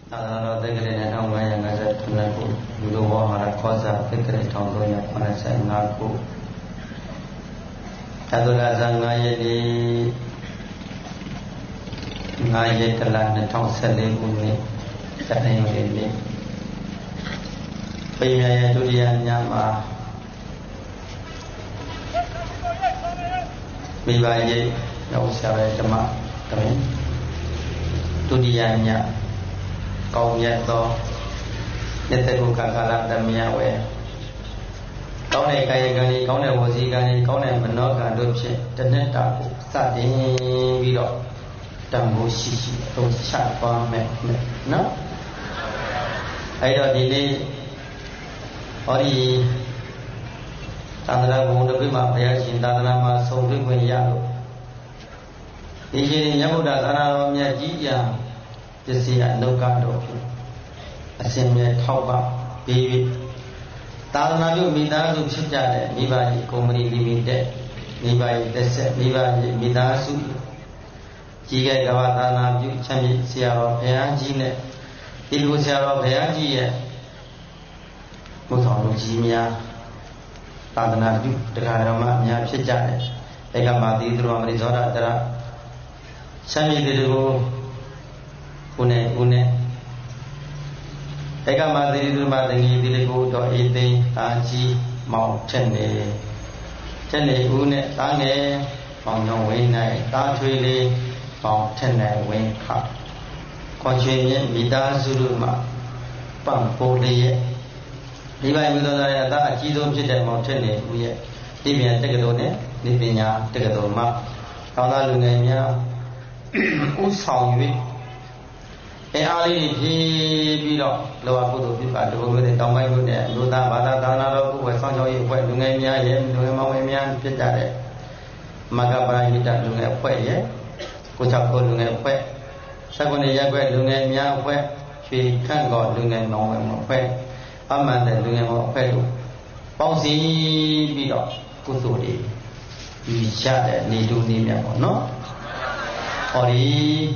Ada tegere na nama yang ada tunaku dulu wahara kosa tegere contohnya pada saya ngaku. Adalah zangai di ngai telah netong selebu ni saya yang ini. Pihak duriannya mah bibaye yang usaha cuma kami duriannya kau ya to neteku kakala damia we kau ne kaya gani kau ne wosi gani kau ne mano kan do phit tnet ta ko sa tin pi do tambo shi shi to cha twa me no ai do di ni ori tandara bong de pi ma bhaya shin tandara ma song twi kwin ya lo di shin Nyambuddha Thana ro mya ji ya Jessiya Nuka do asimye thauba bibi Tadana yu midasu phit ja de mibayi company limited mibayi desset mibayi midasu ji gai gawa Tadana yu champi sia ro phaya ji ne di lu sia ro phaya ji ye mo thong lu ji mya Tadana yu dakarama mya phit ja de ekama ti thru amri joda tara champi de ko une eka madiri tu madiri diliku do ite taji mau chenne une tange mau nyong wei nai ta thui le mau chenne wei kha kon chue ye mida suru ma pam po le ye di bai mi do da ya ta a ji song phit de mau chenne u ye di pyan takado ne ni panya takado ma kaung da lu ngai mya u saung yue Ali di bilo lawa kudu pipa dua bulan tahun baru ni luta pada tahun lalu buat sanjau ye buat dungai mia ye dungai mau mia pecah deh maka barang kita dungai buat ye kucap kau dungai buat sekarang ni ye buat dungai mia buat cuci kan kau dungai mau buat aman deh dungai mau buat tu pausi bilo kudu di bisa deh ni dunia kau no ori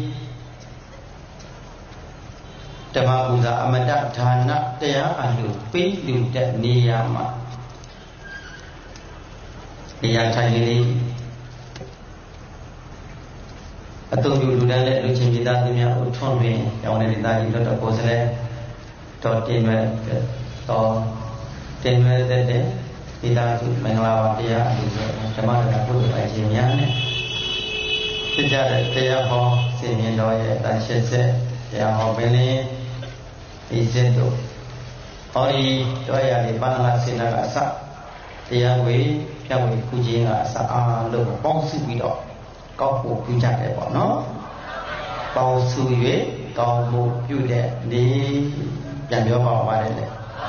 Dhamma Buddha amada dhana taya alu pi lu de niyama Niya thai ni atung yu lu dan le lu chin bida ti mya u thon rin yaw ne ta ji lo to ko sale to tin me to tin me de bida su mangala wa taya alu Dhamma Buddha Buddha ai chin mya ne phit ja de taya ho sin myin do ye tan shin set taya ho bin ni izin tu, ori doa ni bangla sinar asa, tiang wei kucing asa lu bangsu bido, kau buku jadi apa no, bangsu wei kau buku deh di yang dia bawa deh.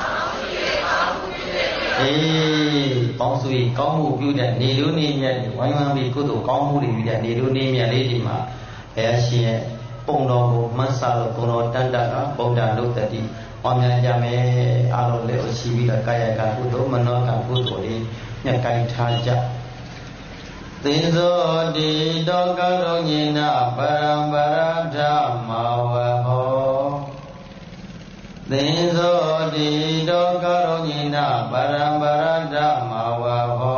Bangsu wei kau buku deh ni lu ni ni, orang bi kudu kau buku deh ni lu ni ni mah, sih. Pungno masal pungno tanda Buddha lu tadi orang jame alor le usibi la kaya kan putu mano kan putu di nyakai thaja tinzo di dokaro nyina barambara dhamma wa ho tinzo di dokaro nyina barambara dhamma wa ho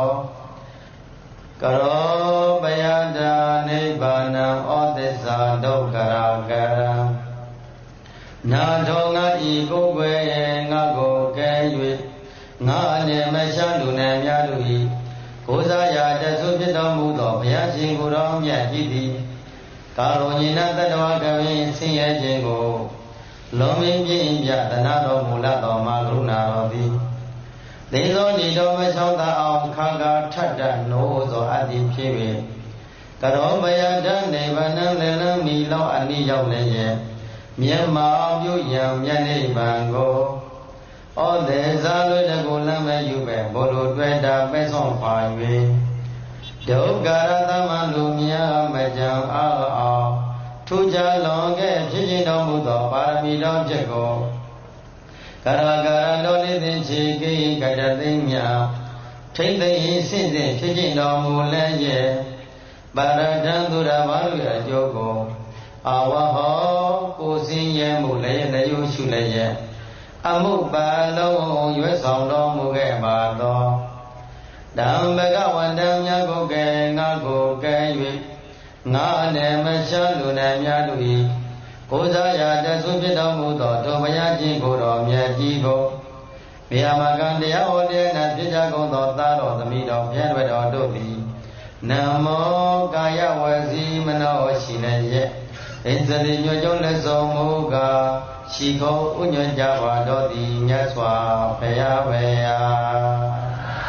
karo bayada nibbana odessa dukkara kara na thonga i ko kwe nga ko ke yue nga ne ma sha lu ne mya lu yi ko sa ya ta su phitတော်မူသောဘုရားရှင်ကိုယ်တော်မြတ်ကြီးသည်ကာရုဏီနတ္တဝကဝိဆင်းရဲခြင်းကိုလွန်မင်းပြင်းပြသနာတော်မူလတော်မှာကရုဏာတော်သည်သေသောညီတော်မချောင်းသာအောင်ခါခါထတ်တတ်နိုးသောအတ္တိဖြစ်၍ကရောဘယတနေဗနံလည်းလံမီလောက်အနိရောက်လည်းရဲ့မြတ်မောင်ပြုရန်မြတ်နိဗ္ဗာန်ကိုဩဒေဇာလွေတကူလမ်းမဲ့ယူပဲဘောလိုတွေ့တာပဲဆောင်ပါ၍ဒုက္ခရသမလူမြတ်မကြံအောင်ထူးခြားလွန်ခဲ့ဖြစ်ခြင်းတော်မူသောပါရမီတော်ဖြစ်ကိုကာရကာရလောလိသင်ချေကိကတသိမြထိမ့်သိစင့်စင့်ဖြစ်ခြင်းတော်မူလည်းရဲ့ပါရဒံသူရဘာလူအကျိုးကို Awaho, Kusin Mule, the Yushule, Amupalo, Yuesondo Mugebado, Dambaga, Wandam Yago, Nago, Gay, Nane, Mashaluna, Yadui, Kozaya, the Subidamudo, Tobayaji, Goro, Yajigo, Yamagandia, Ode, and Pijago, Taro, the meat of Yanwed or Dobi. Namo Gaya Wazi Mano Shinaye. It's the New Lesomuga, Shiko, Union Java, Dodi, Yaswa, Paya, Paya.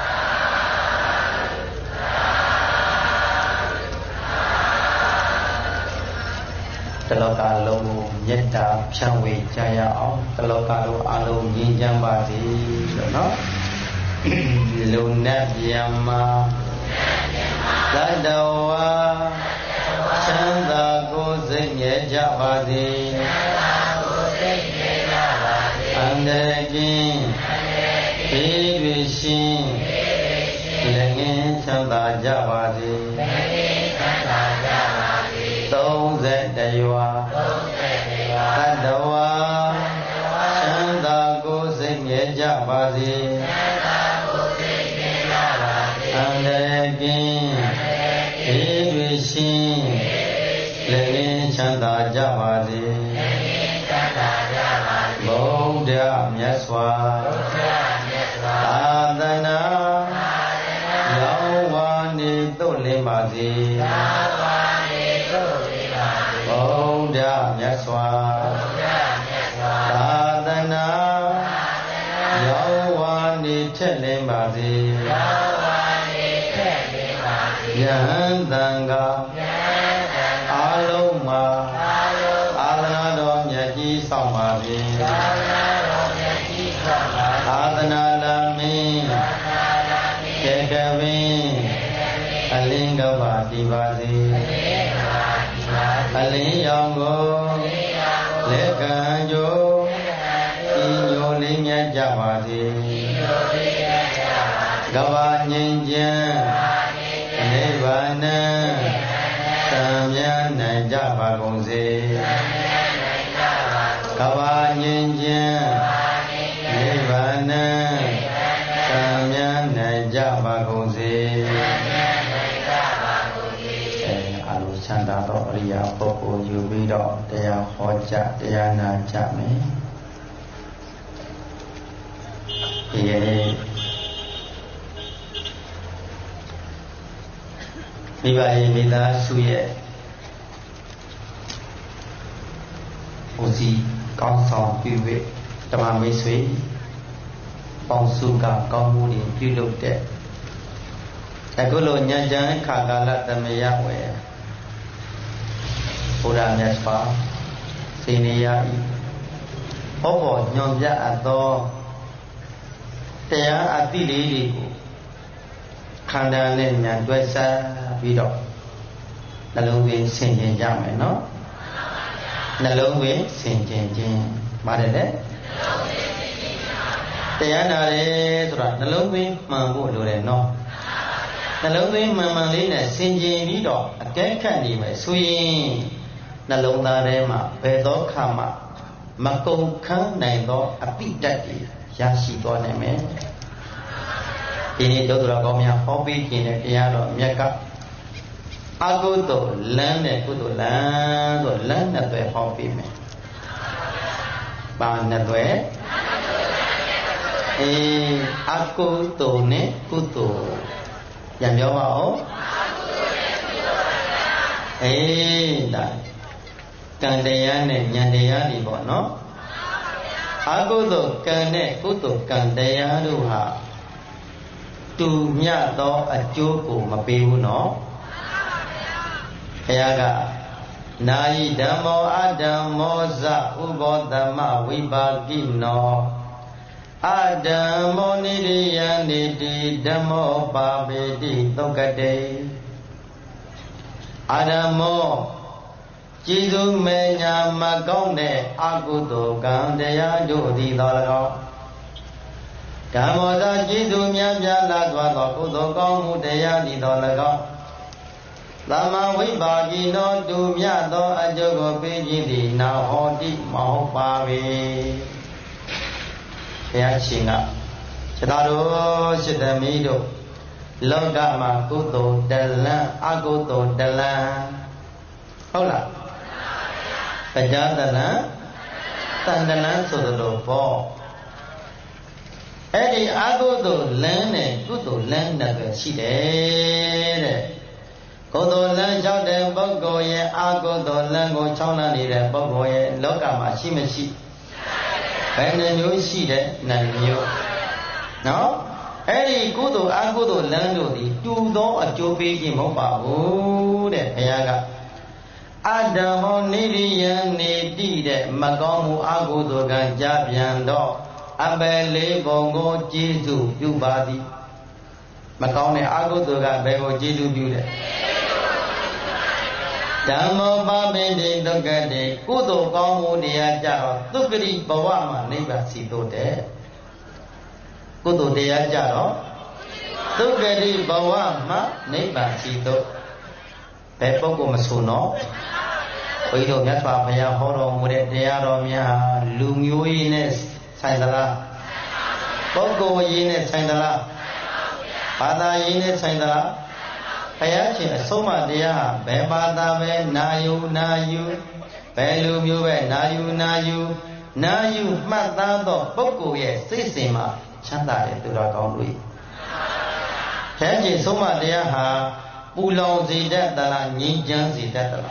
The local Yetta, Chanwi, Jaya, the local Alu, Yinjambati, no? Lunat Yama, Ladawa, Chanda Gozin Yajabadi, and again, Pivishin, Lengin Chanda Jabadi, those that they are, Ladawa, Chanda Gozin Yajabadi, and again, Pivishin, Lengin Chanda Jabadi, Bodha Myaswa, Adana, Yawani Tulimadi, Bodha Myaswa, Adana, Yawani Tulimadi, Yandanga, Aloma, Adana Yaji Samadi, Adana Lami, Kekavin, Alingavati Vadi, Aliyango, Lekanjo, Inyo Linya Javadi, Gavanyan, Nirvana, Samyan Javagonze, Gavanyan, Nirvana, Samyan Javagonze, Chanda Ria Popo Yubido, Dea Hoja, Diana Jami. Ye Viva Vida Suye Ozi, Gong Piwe, Tamame Sui, Bonsuka, Gomudi, Pilu De Agolo Nyajan, Kagala, the Mayawe. Buddha Nyaspa, Senior Obo, Nyonja Ado, Tea Adili, Kandan and Dwesa Vido, Nalungi Saint Jam, no? Nalungi Saint Jam, Madade Teana, Nalungi, Mambo, no? Nalungi Mamalina, Saint Jam Vido, a gay candy, sweet. Nalonda Rema, Pedo Kama, Mako Kang Naido, a big daddy, Yashi Goneme. In it, Dogomia, Hobby, in a piano, Miaka. I go to learn a good land or learn at the hobby me. Banadwe, a go to ne, kuto. Yamio, that. Kandayane, Yandayani Bono Agodo, Kane, Kuto, Kandayaruha Tu Nyato, a Joko, Mapiu no Hayaga Nai Damo, Adam, Moza, Ubo, Dama, Wibagi no Adam, Nidi, Damo, Babedi, Tokade Adamo Jesus Menya Magone Agudo Gandaya Jodi Dalago Kamoda Jesus Nyamya Ladwa Kudo Gomu Deya Di Dalago သမဝိပါကိနောတူမြတ်သောအကျိုးကိုပေးခြင်းသည်နာဟောတိမဟုတ်ပါပေဘုရားရှင်ကခြေတော်တို့ရှိသမီးတို့လောကမှာကုသိုလ်တလန်းအကုသိုလ်တလန်းဟုတ်လားတရားတလန်းတန်တလန်းဆိုလိုပေါ့အဲ့ဒီအကုသိုလ်လန်းနဲ့ကုသိုလ်လန်းနဲ့ပဲရှိတယ်တဲ့ကုသိုလ်လန်းလျှောက်တဲ့ပုဂ္ဂိုလ်ရဲ့အကုသိုလ်လန်းကိုချောင်းလန်းနေတဲ့ပုဂ္ဂိုလ်ရဲ့လောကမှာရှိမရှိဘယ်နှမျိုးရှိတဲ့နှမျိုးနော်အဲ့ဒီကုသိုလ်အကုသိုလ်လန်းတို့သည်တူသောအကျိုးပေးခြင်းမဟုတ်ပါဘူးတဲ့ဘုရားကအတ္တဟောနိရိယံနေတိတဲ့မကောင်းမှုအကုသိုလ်ကကြပြန်တော့အပယ်လေးပုံကိုကျေးဇူးပြုပါသည်မကောင်းတဲ့အကုသိုလ်ကဘယ်ကိုကျေးဇူးပြုလဲဓမ္မောပပိတိဒုက္ခတိကုသိုလ်ကောင်းမှုတရားကြတော့သုခတိဘဝမှာနိဗ္ဗာန်စီတို့တဲ့ကုသိုလ်တရားကြတော့သုခတိဘဝမှာနိဗ္ဗာန်စီတို့ဘယ်ပုဂ္ဂိုလ်မဆိုနော်ဘုရားတို့မြတ်စွာဘုရားဟောတော်မူတဲ့တရားတော်များလူမျိုးရေးနဲ့ဆိုင်သလားပုဂ္ဂိုလ်ရေးနဲ့ဆိုင်သလားဘာသာရေးနဲ့ဆိုင်သလားဘုရားရှင်အဆုံးအမတရားဟာဘယ်ဘာသာပဲနာယူဘယ်လူမျိုးပဲနာယူမှတ်သားသောပုဂ္ဂိုလ်ရဲ့စိတ်စဉ်မှာချမ်းသာတယ်သူတော်ကောင်းတို့ဘုရားရှင်ဆုံးမတရားဟာပူလောင်စေတတ်သလားငြိမ်းချမ်းစေတတ်သလား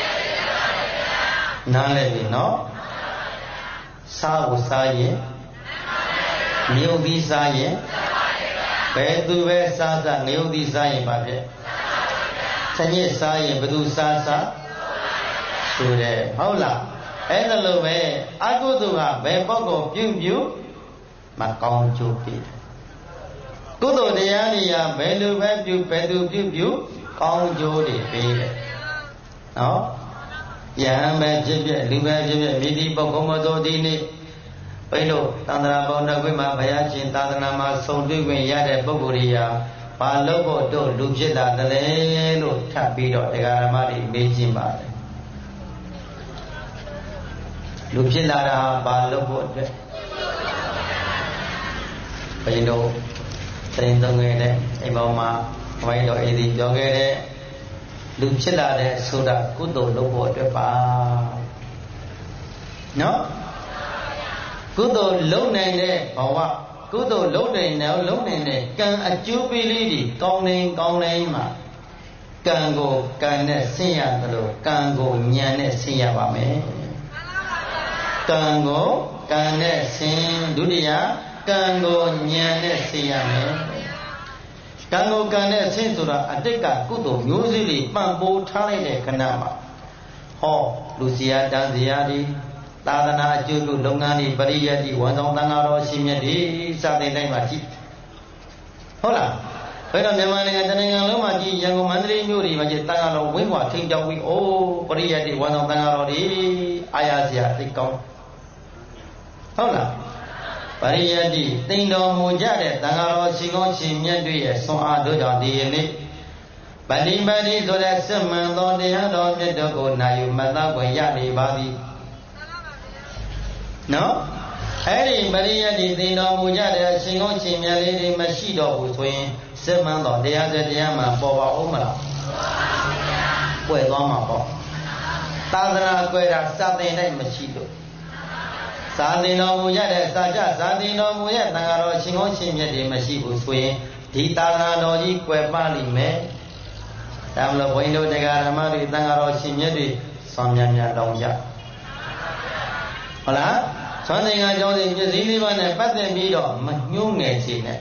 နားလည်ပြီနော်စားကိုစားရင်မြုပ်ပြီးစားရင်ဘယ်သူပဲစားငရုတ်ပြီးစားရင်ပါဖြစ်ဆညစ်စားရင်ဘယ်သူစားဆိုတယ်ဟုတ်လားအဲ့ဒါလိုပဲအကုသိုလ်ကဘယ်ပုဂ္ဂိုလ်ပြုမကောင်းကျိုးပေးတယ်ကုသိုလ်တရားတွေကဘယ်လိုပဲပြုဘယ်သူပြုကောင်းကျိုးတွေပေးတယ်နော်ယဟန်ပဲဖြစ်ဖြစ်လူပဲဖြစ်ဖြစ်မိတိပုဂ္ဂိုလ်မတော်ဒီနေ့ဘိလို့သန္တရာပေါင်းတစ်ခွင့်မှာဘုရားရှင်သာသနာမှာဆုံတွေ့ခွင့်ရတဲ့ပုဂ္ဂိုလ်တွေကဘာလို့ဖို့တို့လူဖြစ်လာတယ်လဲလို့ထပ်ပြီးတော့တရားဓမ္မတွေမေးခြင်းပါတယ်လူဖြစ်လာတာဘာလို့ဖို့အတွက်ဘိလို့တင်သုံးခဲ့တဲ့အိမ်ပေါ်မှာဘိတော်အေးဒီပြောခဲ့တဲ့လူဖြစ်လာတဲ့ဆိုတာကုသိုလ်လုပ်ဖို့အတွက်ပါနော်ကုသိုလ်လုပ်နိုင်တဲ့ဘဝကုသိုလ်လုပ်နိုင်တဲ့ကံအကျိုးပေးလေးတွေကောင်းနေမှာကံကိုကံနဲ့ဆင်းရတယ်လို့ကံကိုဉာဏ်နဲ့ဆင်းရပါမယ်ကံကိုကံနဲ့ဆင်းဒုတိယကံကိုဉာဏ်နဲ့ဆင်းရမယ်ကံကိုကံနဲ့ဆင်းဆိုတာအတိတ်ကကုသိုလ်မျိုးစေ့တွေပံ့ပိုးထားလိုက်တဲ့ခဏမှာဟောလူစရာတန်စရာတွေသာသနာအကျိုးပြုလုပ်ငန်းတွေပရိယတ်တွေဝန်ဆောင်သံဃာတော်ရှင်မြတ်တွေစတဲ့တိုင်းမှာကြည့်ဟုတ်လားဘယ်တော့မြန်မာနိုင်ငံတနိုင်ငံလုံးမှာကြည့်ရန်ကုန်မန္တလေးမြို့တွေမှာကြည့်သံဃာတော်ဝင်းဝါထိန်ကြောက်ပြီးအိုးပရိယတ်တွေဝန်ဆောင်သံဃာတော်တွေအာရစရာသိကောင်းဟုတ်လားပရိယတ်တွေတိမ်တော်မူကြတဲ့သံဃာတော်ရှင်ကောင်းရှင်မြတ်တွေရဲ့ဆွမ်းအားတို့ကြောင့်ဒီနေ့ပฏิပတ်တိဆိုတဲ့စစ်မှန်သောတရားတော်မြတ်တို့ကိုနာယူမှတ်သားခွင့်ရနေပါသည်နော်အဲ့ဒီပရိယတ်ဒီသိတော်မူကြတဲ့အရှင်ကောင်းရှင်မြတ်လေးတွေမရှိတော့ဘူးဆိုရင်စစ်မှန်တော့တရားစတရားမှပေါ်ပါဦးမလားပွယ်သွားမှာပေါ့သာသနာကွယ်တာစာသင်တိုင်းမရှိလို့စာသင်တော်မူကြတဲ့စာကြစာသင်တော်မူရဲ့သံဃာတော်ရှင်ကောင်းရှင်မြတ်တွေမရှိဘူးဆိုရင်ဒီသာသနာတော်ကြီးကွယ်ပလိမ့်မယ်ဒါမလို့ဘုန်းကြီးတို့တရားဓမ္မတွေသံဃာတော်ရှင်မြတ်တွေဆွမ်းများတောင်းကြဟုတ်လားဆွမ်းသင်္ဃာကျောင်းစဉ်ပြည့်စည်လေးပါးနဲ့ပတ်သက်ပြီးတော့မညှိုးငယ်စေနဲ့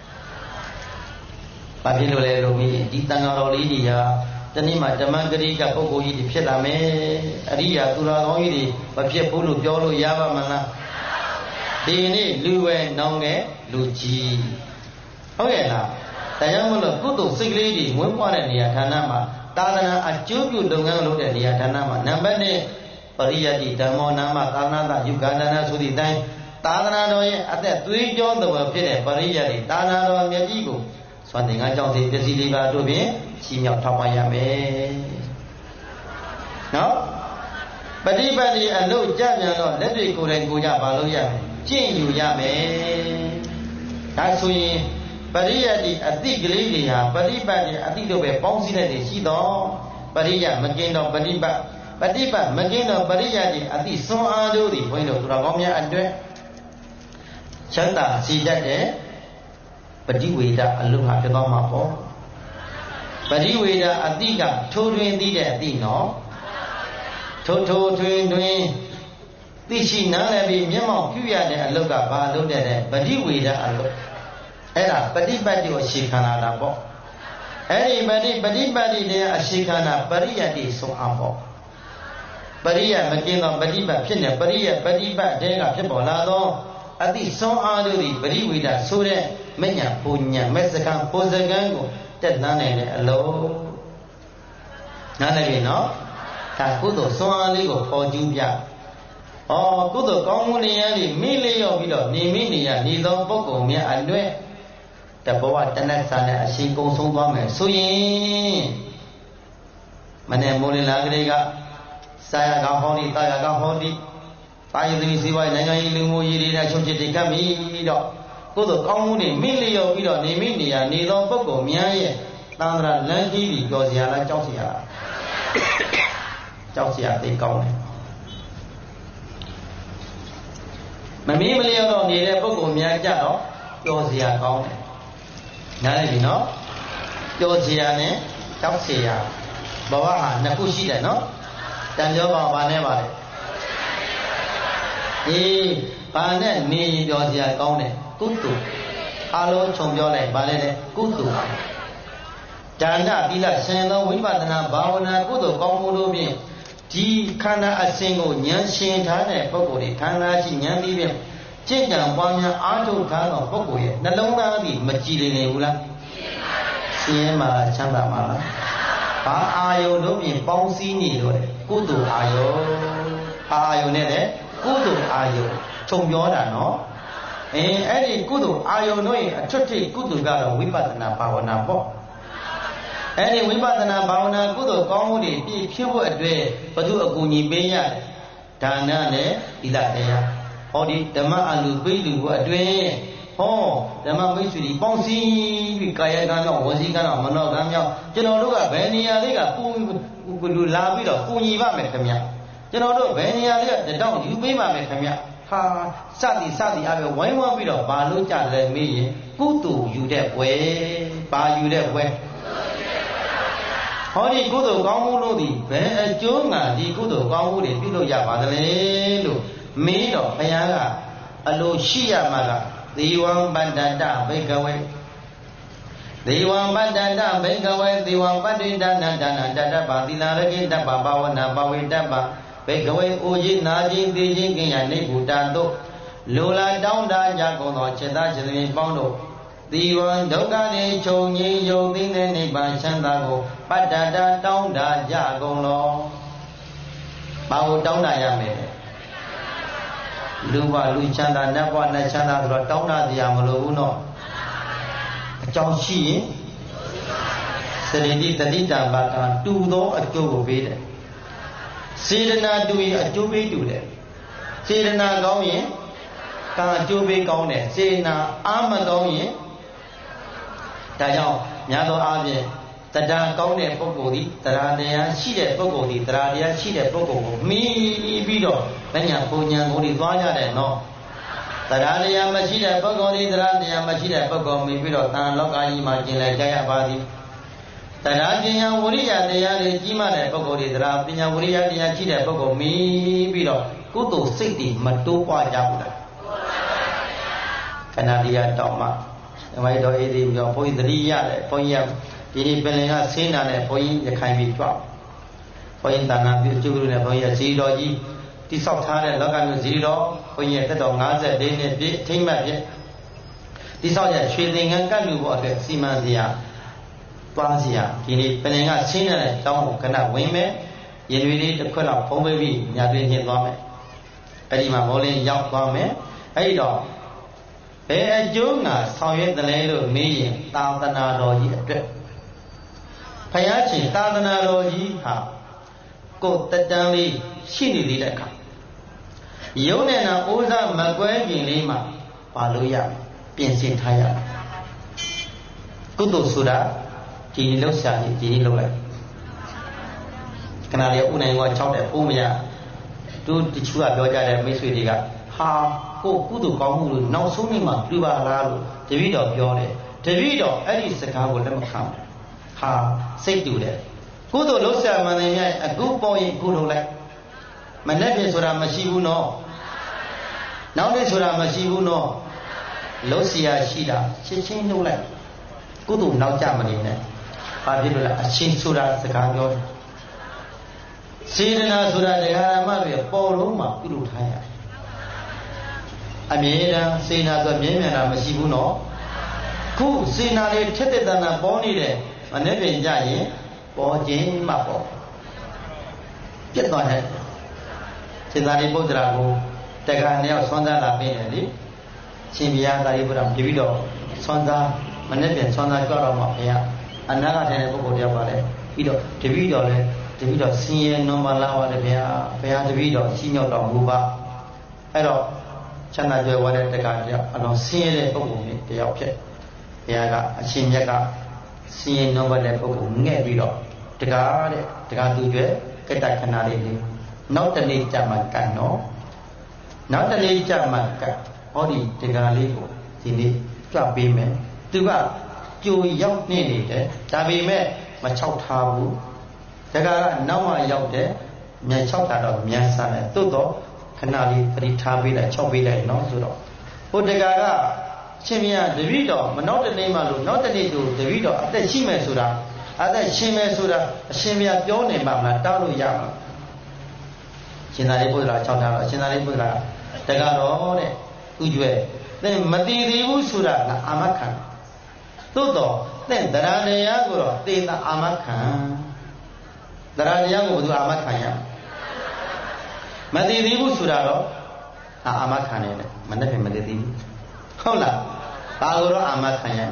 ဘာဖြစ်လို့လဲလို့မိဒီတန်ဃာတော်လေးကြီးဟာတနည်းမှာဓမ္မဂရိကပုဂ္ဂိုလ်ကြီးတွေဖြစ်လာမယ်အရိယာသူတော်ကောင်းကြီးတွေမဖြစ်ဘူးလို့ပြောလို့ရပါမလားဒီနေ့လူဝဲနောင်ငယ်လူကြီးဟုတ်ရဲ့လားဒါကြောင့်မလို့ကုသိုလ်စိတ်ကလေးတွေဝင်ပွားတဲ့နေရာဌာနမှာသာသနာအကျိုးပြုလုပ်ငန်းလုပ်တဲ့နေရာဌာနမှာနံပါတ်1ပရိယတ်တိဓမ္မောနာမသာသနာတယုဂန္တနာဆိုသည့်တိုင်းသာသနာတော်ရဲ့အသက်သွေးကြောတော်ဖြစ်တဲ့ပရိယတ်တိသာသနာတော်မြတ်ကြီးကိုဆွမ်းသင်္ကန်းကြောင့်ဒီပစ္စည်းလေးပါတို့ဖြင့် chỉ nhọc thao mai ya mẹ nó badi badi ở lâu cha nhà nó để đi cô này cô nhà bà lâu ya chuyện nhiều ya mẹ đã suy badi ya đi ở tí cái lý gì à badi ở tí đâu về bóng xí này để xí đó badi ya mà kiến đâu badi ba mà kiến đâu badi ya đi ở tí sống ăn đâu thì phải đâu tụi con nhà ăn đấy chẳng ta xí ra đấy badi về đã ở lâu hạt cái đó mà bỏ badi về đã ở tí cả thô thuyền tí để tí nó thô thuyền tí xí nắng này bị miếng mỏng cứu ya để ở lâu cả ba lâu để badi về đã ở lâuအဲ့ဒါပฏิပတ်တိကိုရှေခန္ဓာတာပေါ့အဲ့ဒီပฏิပတ်တိတွေအရှေခန္ဓာပရိယတ်တိဆုံးအောင်ပေါ့ပရိယတ်မကင်းသောပฏิပတ်ဖြစ်နေပရိယတ်ပฏิပတ်တဲကဖြစ်ပေါ်လာသောအတိဆုံးအားတို့သည်ပရိဝေဒဆိုတဲ့မညာပူညာမက်စကံပူဇကံကိုတက်နှမ်းနိုင်တဲ့အလုံးနားလည်ပြီနော်ဒါကုသိုလ်ဆုံးအားလေးကိုပေါ်ကျူးပြကုသိုလ်ကောင်းမှုတွေရည်မိလျော့ပြီးတော့နေမိနေရနေသောပုဂ္ဂိုလ်များအတွက်တဘောတနတ်စာနဲ့အရှင်ကုံဆုံးသွားမယ်ဆိုရင်မနေ့မိုးလင်းလာကလေးကစာရကဟောဒီတာရကဟောဒီတာယတိစီဝိုင်းနိုင်ငံရေးလူမှုရေးတွေနဲ့ချုပ်ချစ်တိကပ်ပြီးတော့ကုသိုလ်ကောင်းမှုတွေမိလျော့ပြီးတော့နေမိနေရနေသောပုဂ္ဂိုလ်များရဲ့သံဃာလမ်းကြီးပြီးကြော်စရာလားကြောက်စရာလားကြောက်စရာသိကောင်းတယ်မမီးမလျော့တော့နေတဲ့ပုဂ္ဂိုလ်များကြတော့ကြော်စရာကောင်းတယ်နားလည်ပြီနော်ကြော်စရာနဲ့ကြောက်စရာဘဝဟာနှစ်ခုရှိတယ်နော်တန်ပြောပါဘာနဲ့ပါလဲဘာနဲ့နေကြော်စရာကောင်းတယ်ကုသိုလ်အားလုံးခြုံပြောလိုက်ဘာလဲတဲ့ကုသိုလ်ဒါနသီလရှင်သောဝိပဿနာဘာဝနာကုသိုလ်ကောင်းမှုတို့ဖြင့်ဒီခန္ဓာအစဉ်ကိုဉာဏ်ရှင်ထားတဲ့ပုဂ္ဂိုလ်တွေခန္ဓာရှိဉာဏ်ပြီးပြင်ကျင့်ကြံပွားများအားထုတ်ထားသောပုဂ္ဂိုလ်ရဲ့နှလုံးသားသည်မကြည်လင်နေဘူးလားဆင်းရဲမှာချမ်းသာမှာလားဘာအာယုန်တို့ဖြင့်ပေါင်းစည်းနေလို့ကုသိုလ်အာယုန်အာယုန်နဲ့လည်းကုသိုလ်အာယုန်ခြုံပြောတာနော်အဲ့ဒီကုသိုလ်အာယုန်တို့ရဲ့အထွတ်ထိပ်ကုသိုလ်ကတော့ဝိပဿနာဘာဝနာပေါ့အဲ့ဒီဝိပဿနာဘာဝနာကုသိုလ်ကောင်းမှုတွေပြည့်ဖြည့်ဖို့အတွက်ဘုသူအကူအညီပေးရတယ်ဒါနနဲ့သီလတရားဟောဒီဓမ္မအလူပိလူဘအတွက်ဓမ္မမိတ်ဆွေပေါင်းစည်းပြီးကာယကံတော့ဝစီကံတော့မနောကံမြောက်ကျွန်တော်တို့ကဘယ်နေရာလေးကပူလူလာပြီးတော့ပူညီပါမယ်ခင်ဗျကျွန်တော်တို့ဘယ်နေရာလေးကတောင်းယူပေးပါမယ်ခင်ဗျဟာစသည်အပဲဝိုင်းဝန်းပြီးတော့ဘာလို့ကြလဲမေးရင်ကုသိုလ်ယူတဲ့ပွဲဘာယူတဲ့ပွဲဟောဒီကုသိုလ်ကောင်းမှုလို့ဒီဘယ်အကျိုးငါဒီကုသိုလ်ကောင်းမှုတွေပြုလို့ရပါသလဲလို့မင်းတော့ဘုရားကအလိုရှိရမှာကသေဝံပတ္တတဘိကဝေသေဝံပတ္တတဘိကဝေသေဝံပတ္တိဒါနဒါနတတ္တပါသီလရကိတ္တပါဘာဝနာပါဝိတ္တပါဘိကဝေအိုကြီးနာကြီးသိချင်းကင်းရနေဘူတာတို့လိုလားတောင်းတကြကုန်သောจิตသားจิตသမီးပေါင်းတို့သီဝံဒုက္ခတွေချုပ်ငြိမ်းယုံသိတဲ့နိဗ္ဗာန်ချမ်းသာကိုပတ္တတတောင်းတကြကုန်လောဘာကိုတောင်းတရမယ်လူဘလူချမ်းသာနတ်ဘဝနတ်ချမ်းသာဆိုတော့တောင်းတစရာမလိုဘူးနော်အကြောင်းရှိရင်စရိတိတတိတံဘာကတူသောအကျိုးကိုပေးတယ်စေတနာတူရင်အကျိုးပေးတူတယ်စေတနာကောင်းရင်ကံအကျိုးပေးကောင်းတယ်စေတနာအာမကောင်းရင်ဒါကြောင့်များသောအားဖြင့်တရားကောင်းတဲ့ပုဂ္ဂိုလ်ဒီတရားတရားရှိတဲ့ပုဂ္ဂိုလ်ဒီတရားတရားရှိတဲ့ပုဂ္ဂိုလ်ကိုမိပြီးတော့ဉာဏ်ပူဉာဏ်ကိုဒီသွားကြတယ်နော်တရားတရားမရှိတဲ့ပုဂ္ဂိုလ်ဒီတရားတရားမရှိတဲ့ပုဂ္ဂိုလ်မိပြီးတော့တန်လောကကြီးမှာကျင်လည်ကြရပါသည်တရားပညာဝိရိယတရားတွေကြီးမားတဲ့ပုဂ္ဂိုလ်ဒီတရားပညာဝိရိယတရားရှိတဲ့ပုဂ္ဂိုလ်မိပြီးတော့ကုသိုလ်စိတ်တွေမတိုးပွားကြဘူးလားခဏတရားတောင်းမှဓမ္မတော်အေးသေးပြောဘုန်းကြီးသတိရတယ်ဘုန်းကြီးဒီပင်လင်ကဆင်းတာနဲ့ဘုန်းကြီးရခိုင်ပြီးကြွဘုန်းကြီးတဏ္ဍာပြုကျုပ်တို့နဲ့ဘုန်းကြီးဇီတော်ကြီးတိဆောက်ထားတဲ့လောကမျိုးဇီတော်ဘုန်းကြီးတက်တော်54နှစ်ပြည့်ထိမ့်မှတ်ပြည့်တိဆောက်ရရွှေသင်္ကန်းကတ်လူဖို့အတွက်စီမံစရာသွားစရာဒီနေ့ပင်လင်ကဆင်းတဲ့တောင်းကိုခဏဝင်မယ်ရေတွေလေးတစ်ခွက်လောက်ဖုံးပေးပြီးညာတွင်ညှင်သွားမယ်အဲ့ဒီမှာမောလင်းရောက်သွားမယ်အဲ့တော့ဘယ်အကျိုးငါဆောင်ရွက်တယ်လဲလို့မေးရင်သာသနာတော်ကြီးအတွက်ဘယားရှင်သာသနာတော်ကြီးဟာကိုယ်တက်တန်းလေးရှိနေသေးတဲ့အခါယုံနဲ့နာအိုးစားမကွဲပြင်လေးမှာပါလို့ရပြင်ဆင်ထားရကုသိုလ်ဆိုတာဒီနေ့လောက်ရှာနေဒီနေ့လောက်လိုက်ခဏလေးဦးနိုင်က6တဲ့ပိုးမရသူတချို့ကပြောကြတဲ့မိတ်ဆွေတွေကဟာကိုကုသိုလ်ကောင်းမှုလို့နောက်ဆုံးနေ့မှာပြပါလားလို့တပည့်တော်ပြောတယ်တပည့်တော်အဲ့ဒီစကားကိုလက်မခံဘူးဟာစိတ်တူတယ်ကုသိုလ်လုပ်ဆရာမှန်တယ်များအခုပေါ်ရင်ကုလုပ်လိုက်မနဲ့ပြင်ဆိုတာမရှိဘူးနော်နောက်နေ့ဆိုတာမရှိဘူးနော်လုပ်ဆရာရှိတာချင်းချင်းလုပ်လိုက်ကုသိုလ်နောက်ကြမနေနဲ့ဘာဖြစ်လို့လဲအချင်းဆိုတာစကားပြောတယ်စေတနာဆိုတာတရားဓမ္မတွေပေါ်လုံးမှာပြုလုပ်ထားရအမြဲတမ်းစေနာဆိုမြဲမြံတာမရှိဘူးနော်ခုစေနာလေးထက်တဲ့တဏ္ဍပေါ်နေတယ်မနဲ့ပြင်ကြရင်ပေါ်ခြင်းမှပေါ်ပြတ်သွားတယ်စေနာလေးပုဒ္ဒရာကိုတက္ကရာနဲ့ဆွမ်းသားလာပေးတယ်လေရှင်ဘုရားသာရိပုတ္တရာတပည့်တော်ဆွမ်းသားမနဲ့ပြင်ဆွမ်းသားကြွတော့မှဘုရားအနာဂတ်တဲ့ပုဂ္ဂိုလ်တယောက်ပါလေပြီးတော့တပည့်တော်လည်းတပည့်တော်ဆင်းရဲနွမ်းပါလာပါတယ်ဘုရားတပည့်တော်ရှိမြောက်တော်မူပါအဲ့တော့ချမ်းသာကြွယ်ဝတဲ့တက္ကရာတယောက်အလုံးဆင်းရဲတဲ့ပုဂ္ဂိုလ်နဲ့တယောက်ဖြစ်ဘုရားကအရှင်မြတ်ကဆင်းရဲနွမ်းပါတဲ့ပုဂ္ဂိုလ်ငဲ့ပြီးတော့တက္ကရာသူကျွဲကတ္တခဏလေးနောက်တနေ့ကြမှာကန်တော့နောက်တနေ့ကြမှာကန်ဟောဒီတက္ကရာလေးကိုဒီနေ့ကြွပေးမယ်သူကကြိုရောက်နေတယ်ဒါပေမဲ့မချောက်ထားဘူးတက္ကရာကနောက်မှရောက်တယ်မြန်ချောက်တာတော့မြန်ဆန်တယ်သို့တော့ခဏလေးပရိထားပေးလိုက်ချောက်ပေးလိုက်နော်ဆိုတော့ဟိုတက္ကရာကရှင်မြတ်တပည့်တော်မနောက်တနေ့မှလို့နောက်တနေ့သူတပည့်တော်အသက်ရှိမယ်ဆိုတာအသက်ရှင်မယ်ဆိုတာအရှင်မြတ်ပြောနေမှာမလားတောင်းလို့ရမှာရှင်သာရိပုတ္တရာ6ထားတော့ရှင်သာရိပုတ္တရာတက္ကရာတော်တဲ့ဥကျွဲသင်မတည်သေးဘူးဆိုတာကအာမခံသို့တော့သင်တရားတရားကိုတော့သေတာအာမခံတရားတရားကိုဘယ်သူအာမခံရမတည်သေးဘူးဆိုတာတော့အာမခံနေတယ်မနဲ့မတည်သေးဘူးဟုတ်လားဘာလို့တော့အာမခံရ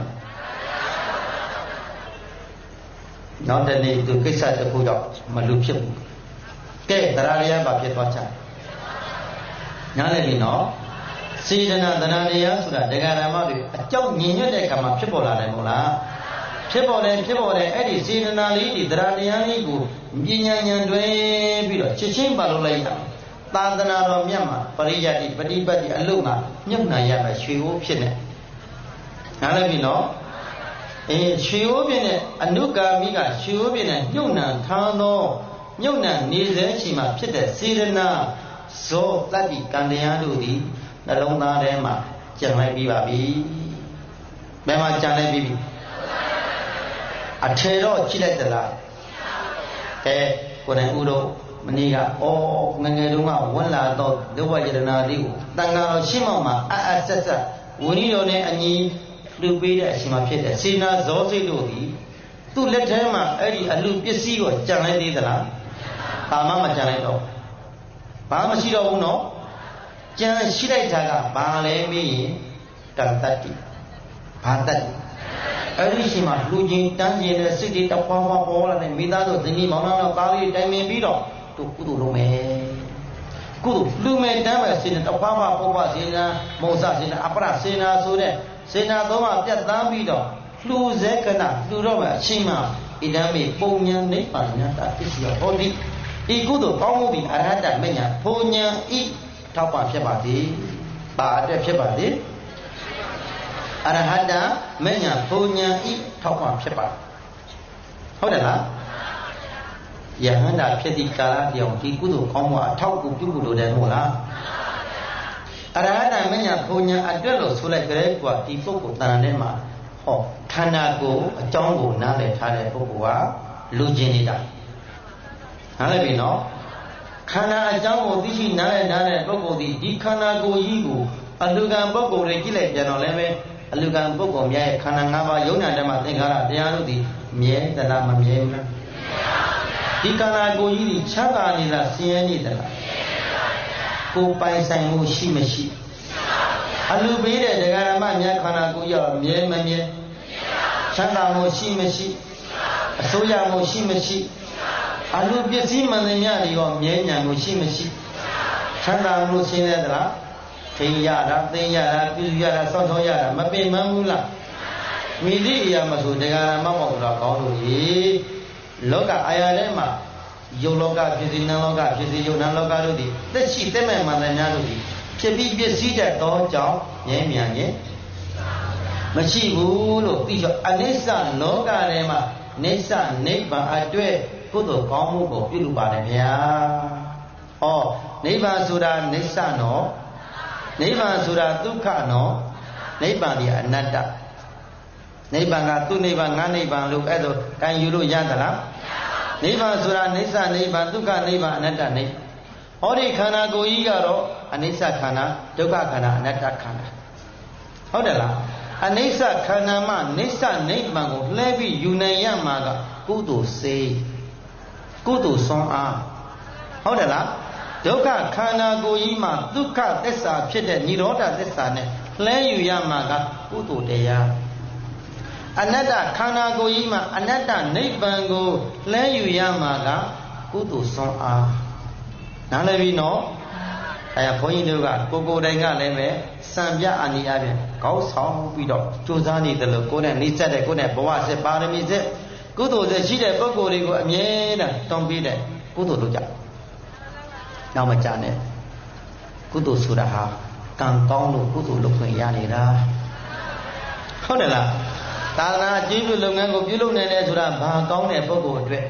နောက်တနေ့သူကိစ္စတစ်ခုတော့မလူဖြစ်ဘူးကဲတရားတရားဘာဖြစ်သွားချင်နားလည်ပြီနော်စေတနာတရားတရားဆိုတာဒကာရမတွေအကြောင်းညင်ညွတ်တဲ့ခါမှာဖြစ်ပေါ်လာတယ်မဟုတ်လားဖြစ်ပေါ်တယ်အဲ့ဒီစေတနာလေးဒီတရားတရားလေးကိုပညာဉာဏ်တွင်ပြီးတော့ချက်ချင်းပါလို့လိုက်တာသာသနာတော်မြတ်မှာပရိယတ်တိပฏิပတ်တိအလုံးမှာညှုပ်နှံရမယ်ရွှေဟိုးဖြစ်နေနားလည်ပြီနော်ရွှေဟိုးဖြစ်နေအနုကာမိကရွှေဟိုးဖြစ်နေညှုပ်နှံထားသောညှုပ်နှံနေစေရှိမှဖြစ်တဲ့စေတနာဇောတတ္တိကံတရားတို့သည်နှလုံးသားထဲမှာကျန်လိုက်ပြီးပါပြီဘယ်မှာကျန်လိုက်ပြီးပြီအထေတော့ကြည့်လိုက်သလားကဲကိုယ်တိုင်ဥတော်မနေ့ကငငယ်တုန်းကဝန်လာတော့ဒုဝယတနာလေးကိုတန်ဃာတော်ရှင်းမောင်မှာဆက်ဆက်ဝိနည်းတော်နဲ့အညီလှူပေးတဲ့အချိန်မှာဖြစ်တဲ့စေနာဇောစိတ်တို့သည်သူ့လက်ထဲမှာအဲ့ဒီအလှပစ္စည်းကိုကြံလိုက်သေးသလားဘာမှမကြံလိုက်တော့ဘာမှမရှိတော့ဘူးနော်ကြံရှိလိုက်တာကဘာလဲမေးရင်တန်တတ္တိဘာတတ္တိအဲ့ဒီရှိမှလူချင်းတန်းကျင်တဲ့စိတ်တွေတပွားပွားပေါ်လာတဲ့မိသားစုဇနီးမောင်နှံတော်သားလေးတိုင်ပင်ပြီးတော့သူကုသိုလ်လုပ်မယ်ကုသိုလ်လူမဲ့တမ်းပဲစေတတပွားပွားပုပ္ပစေနာမောစစေနာအပရစေနာဆိုတဲ့စေနာသုံးပါးပြတ်သားပြီးတော့လှူစေကနာလှူတော့မှအချိန်မှဣဒံမေပုံညာနိဗ္ဗာန်ညာတပစ္စယဟောတိဤကုသိုလ်ကောင်းမှုသည်အရဟတမညာဘုံညာဤထောက်ပံ့ဖြစ်ပါသည်ပါအတွက်ဖြစ်ပါသည်အရဟတမညာဘုံညာဤထောက်ပံ့ဖြစ်ပါဟုတ်တယ်လားယဟန္တာဖြစ်သည့်ကာလပြောင်းဒီကုသိုလ်ကောင်းမှုအထောက်အကူပြုလို့တယ်မဟုတ်လားအရဟတမညာဘုံညာအတွက်လို့ဆိုလိုက်ကြတဲ့ကွာဒီပုဂ္ဂိုလ်တဏ္ဍာထဲမှာဟောခန္ဓာကိုယ်အကြောင်းကိုနားလည်ထားတဲ့ပုဂ္ဂိုလ်ကလူကျင်နေတာနားလည်ပြီနော်ခန္ဓာအကြောင်းကိုသိရှိနားလည်ထားတဲ့ပုဂ္ဂိုလ်ဒီခန္ဓာကိုယ်ကြီးကိုအလူကံပုဂ္ဂိုလ်တွေကြည့်လိုက်ပြန်တော့လည်းပဲအလူကံပုဂ္ဂိုလ်များရဲ့ခန္ဓာ၅ပါးယုံနာဓမ္မသင်္ခါရတရားတို့သည်မြဲသလားမမြဲဘူးလားဒီခန္ဓာကိုယ်ကြီးဒီချမ်းသာနေလားဆင်းရဲနေသလားကိုယ်ပိုင်ဆိုင်မှုရှိမရှိအလူပေးတဲ့တရားဓမ္မများခန္ဓာကိုယ်ရောက်မြဲမမြဲချမ်းသာမှုရှိမရှိအစိုးရမှုရှိမရှိအလူပစ္စည်းမှန်သမျှတွေရောမြဲမြံမှုရှိမရှိချမ်းသာမှုရှင်းတဲ့သလားထိန်ရတာသိရတာပြုရတာစောင့်ရှောက်ရတာမပင်ပန်းဘူးလားမိသည့်အရာမဆိုတရားဓမ္မပေါ့ဆိုတာကောင်းလို့ရေလောကအာရထဲမှာယုတ်လောကဖြစ်စီနံလောကဖြစ်စီယုတ်နံလောကတို့သည်သက်ရှိသက်မဲ့မှန်သမျှတို့သည်ဖြစ်ပြီးပစ္စည်းတတ်သောကြောင့်မြဲမြံခြင်းမရှိဘူးလို့သိချောအနိစ္စလောကထဲမှာနိစ္စနိဗ္ဗာန်အတွက်ကုသိုလ်ကောင်းမှုကိုပြုလုပ်ပါတယ်ဗျာ။ဩနိဗ္ဗာန်ဆိုတာနိစ္စနော်နိဗ္ဗာန်ဆိုတာဒုက္ခနော်နိဗ္ဗာန်ဒီအနတ္တနိဗ္ဗာန်ကသူ့နိဗ္ဗာန်ငါနိဗ္ဗာန်လို့အဲ့ဒါကံယူလို့ရသလားနိဗ္ဗာန်ဆိုတာနိစ္စနိဗ္ဗာန်ဒုက္ခနိဗ္ဗာန်အနတ္တနိဗ္ဗာန်ဟောဒီခန္ဓာကိုယ်ကြီးကတော့အနိစ္စခန္ဓာဒုက္ခခန္ဓာအနတ္တခန္ဓာဟုတ်တယ်လားအနိစ္စခန္ဓာမှနိစ္စနိဗ္ဗာန်ကိုလှဲပြီးယူနိုင်ရမှာကကုသိုလ်စေကုသိုလ်စွမ်းအားဟုတ်တယ်လားဒုက္ခခန္ဓာကိုယ်ကြီးမှာဒုက္ခသစ္စာဖြစ်တဲ့និရောဓသစ္စာနဲ့လှဲယူရမှာကကုသိုလ်တရားအနတ္တခန္ဓာကိုယ်ကြီးမှာအနတ္တနိဗ္ဗာန်ကိုလှဲယူရမှာကကုသိုလ်စွမ်းအားနားလည်ပြီနော်အဲဘုန်းကြီးတို့ကကိုယ်တိုင်ကလည်းပဲစံပြအာနိအပြင်ကောက်ဆောင်ပြီးတော့ကြိုးစားနေတယ်လို့ကိုယ်နဲ့နှိစက်တဲ့ကိုယ်နဲ့ဘဝစစ်ပါရမီစစ်ကုသိုလ်စစ်ရှိတဲ့ပုဂ္ဂိုလ်တွေကိုအမြဲတမ်းတောင်းပေးတဲ့ကုသိုလ်လုပ်ကြနောက်မကြနဲ့ကုသိုလ်ဆိုတာဟာကံကောင်းလို့ကုသိုလ်လုပ်ခွင့်ရနေတာဟုတ်တယ်လားသာသနာ့ကျေးဇူးလုပ်ငန်းကိုပြုလုပ်နိုင်တယ်ဆိုတာဘာကောင်းတဲ့ပုဂ္ဂိုလ်အတွက်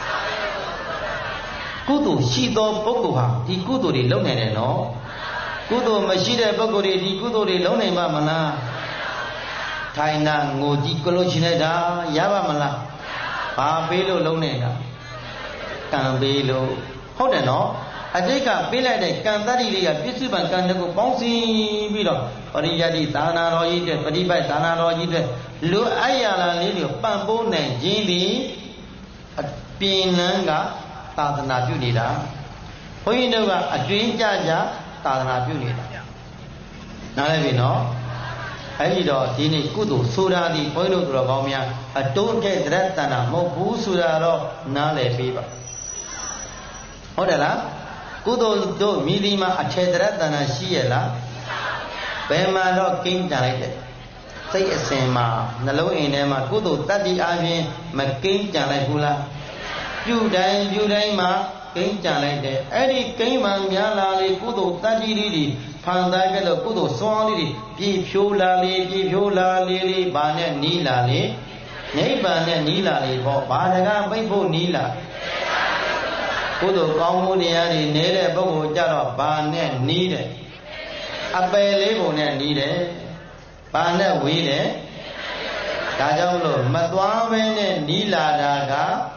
ကုသိုလ်ရှိသောပုဂ္ဂိုလ်ဟာဒီကုသိုလ်တွေလုပ်နိုင်တယ်နော်ကုသိုလ်မရှိတဲ့ပုဂ္ဂိုလ်တွေဒီကုသိုလ်တွေလုပ်နိုင်ပါမလားထိုင်တာငိုကြည့်ကလို့ရှိနေတာရပါမလားဘာပေးလို့လုံးနေတာကံပေးလို့ဟုတ်တယ်နော်အတိတ်ကပေးလိုက်တဲ့ကံတတ္တိတွေကပြစ္ဆုတ်ပံကံတကူပေါင်းစည်းပြီးတော့ပရိယတ္တိသာနာတော်ကြီးတဲ့ပฏิပတ်သာနာတော်ကြီးတဲ့လူအပ်ရလာလေးတွေပံ့ပိုးနိုင်ခြင်းဒီအပြင်လန်းကသာသနာပြုနေတာဘုန်းကြီးတို့ကအတွင်းကြကြသာသနာပြုနေတာနားလည်ပြီနော်အဲ့ဒီတော့ဒီနေ့ကုသိုလ်ဆိုတာဒီဘုန်းကြီးတို့တော်ကောင်းများအတုံးတဲ့သရတနာမဟုတ်ဘူးဆိုတာတော့နားလည်ပေးပါဟုတ်တယ်လားကုသိုလ်တို့မိဒီမှာအထေသရတနာရှိရဲ့လားဘယ်မှာတော့ကိန်းကြလိုက်တဲ့စိတ်အစဉ်မှာနှလုံးအိမ်ထဲမှာကုသိုလ်တတ္တိအပြင်မကိန်းကြလိုက်ဘူးလားပြုတိုင်းမှာကိန်းကြလိုက်တဲ့အဲ့ဒီကိန်းမှများလာလေကုသိုလ်တတ္တိတွေဖန်သားခဲ့လို့ကုသိုလ်စွမ်းလေးတွေပြည့်ဖြိုးလာလေဘာနဲ့နီးလာလေနိဗ္ဗာန်နဲ့နီးလာလေပေါ့ဘာတကားပိတ်ဖို့နီးလာကုသိုလ်ကောင်းမှုတရားတွေနေတဲ့ပုဂ္ဂိုလ်ကြတော့ဘာနဲ့နီးတယ်အပယ်လေးပုံနဲ့နီးတယ်ဘာနဲ့ဝေးတယ်ဒါကြောင့်လို့မသွားဘဲနဲ့နီးလာတာက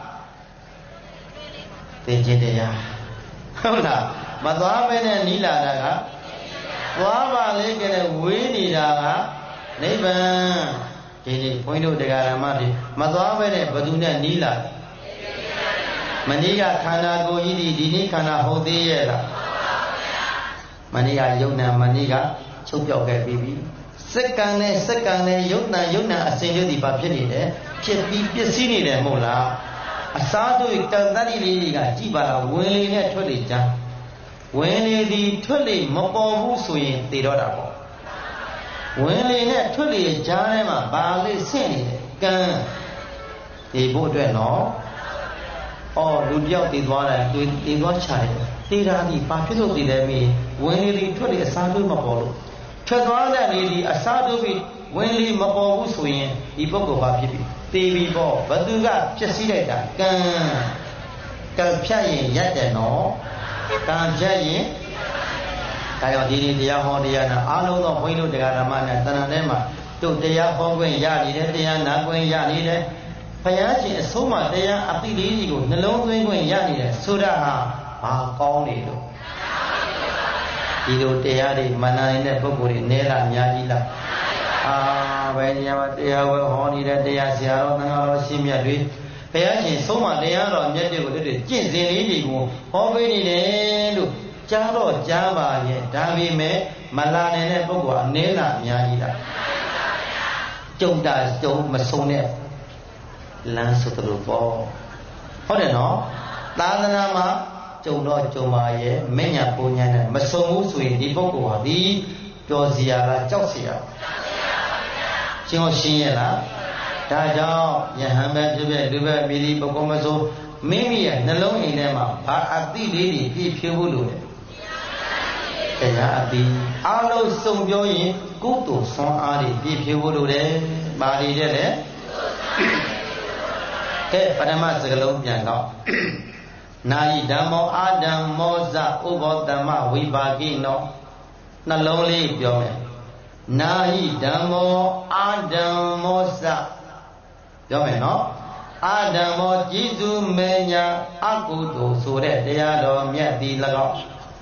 သင်္ခြင်းတရားဟုတ်လားမသွားဘဲနဲ့နီးလာတာကသွားပါလေကလေးဝေးနေတာကနိဗ္ဗာန်ဒီနေ့ဘုန်းကြီးတို့တရားဓမ္မတွေမသွားဘဲနဲ့ဘယ်သူနဲ့နီးလာမနေ့ကခန္ဓာကိုယ်ကြီးဒီနေ့ခန္ဓာဟုတ်သေးရဲ့လားမနေ့ကယုံနာမနေ့ကချုပ်ပြောက်ခဲ့ပြီစက္ကန့်နဲ့ယုံနာအစဉ်ကျဒီပါဖြစ်နေတယ်ဖြစ်ပြီးပျက်စီးနေတယ်မဟုတ်လားအစားတို့ကံတတ္တိလေးတွေကကြည်ပါလားဝင်လေနဲ့ထွက်လေကြဝင်လေသည်ထွက်လေမပေါ်ဘူးဆိုရင်သေတော့တာပေါ့ဝင်လေနဲ့ထွက်လေကြားထဲမှာဘာလေးဆင့်နေတယ်ကံဒီဖို့အတွက်နော်လူတယောက်တည်သွားတယ်သူတည်သွားချတယ်တည်တာဒီဘာဖြစ်လို့တည်တယ်မေးဝင်လေသည်ထွက်လေအစားတို့မပေါ်လို့ထွက်သွားတဲ့လေဒီအစားတို့ပြီးဝင်လေမပေါ်ဘူးဆိုရင်ဒီပုဂ္ဂိုလ်ဘာဖြစ်ပြီသေပြီပေါ့ဘသူကဖြစ်စည်းလိုက်တာကံဖြတ်ရင်ရက်တယ်နော်ကံဖြတ်ရင်ဒါကြောင့်ဒီနေ့တရားဟောတရားနာအားလုံးသောဘုန်းကြီးတို့တရားဓမ္မနဲ့တဏ္ဍာထဲမှာတို့တရားဟောခွင့်ရနေတယ်တရားနာခွင့်ရနေတယ်ဘုရားရှင်အဆုံးအမတရားအတိလေးကြီးကိုနှလုံးသွင်းခွင့်ရနေတယ်ဆိုတာဟာဘာကောင်းနေလို့ဒီလိုတရားတွေမနာနေတဲ့ပုဂ္ဂိုလ်တွေနဲလားအများကြီးလားဘယ်နေရာမှာတရားဝဲဟောနေတဲ့တရားဆရာတော်သံဃာတော်ရှင်မြတ်တွေဘုရားရှင်ဆုံးမတရားတော်မြတ်တွေကိုတို့ကျင့်စဉ်လေးတွေကိုဟောပေးနေတယ်လို့ကြားတော့ကြားပါရဲ့ဒါပေမဲ့မလာနိုင်တဲ့ပုဂ္ဂိုလ်အနည်းလားအများကြီးလားကြုံတာကြုံမဆုံးတဲ့လမ်းဆိုတို့ပေါ့ဟုတ်တယ်နော်သာသနာမှာကြုံတော့ကြုံပါရဲ့မဉ္ဇဉ်ပုံညာနဲ့မဆုံဘူးဆိုရင်ဒီပုဂ္ဂိုလ်ဟာဒီပျော်စရာလားကြောက်စရာရှင်းအောင်ရှင်းရလားဒါကြောင့်ယဟန်ပဲဖြစ်ဖြစ်လူပဲမိဒီပုဂ္ဂိုလ်မဆိုမိမိရဲ့နှလုံးအိမ်ထဲမှာဘာအတိလေးတွေပြည့်ဖြိုးဖို့လိုတယ်တရားအတိအလုံးစုံပြောရင်ကုသိုလ်ဆွမ်းအားတွေပြည့်ဖြိုးဖို့လိုတယ်ပါဠိတဲ့လေကဲပထမစကားလုံးပြန်တော့နာယိဓမ္မောအာဓမ္မောဇဥဘောတမဝိပါကိနောနှလုံးလေးပြောမယ်နာယိဓမ္မောအာဓမ္မောဇပြောမယ်နော်အာဓမ္မောจิตุမေညာအကုသိုလ်ဆိုတဲ့တရားတော်မြတ်သည်၎င်း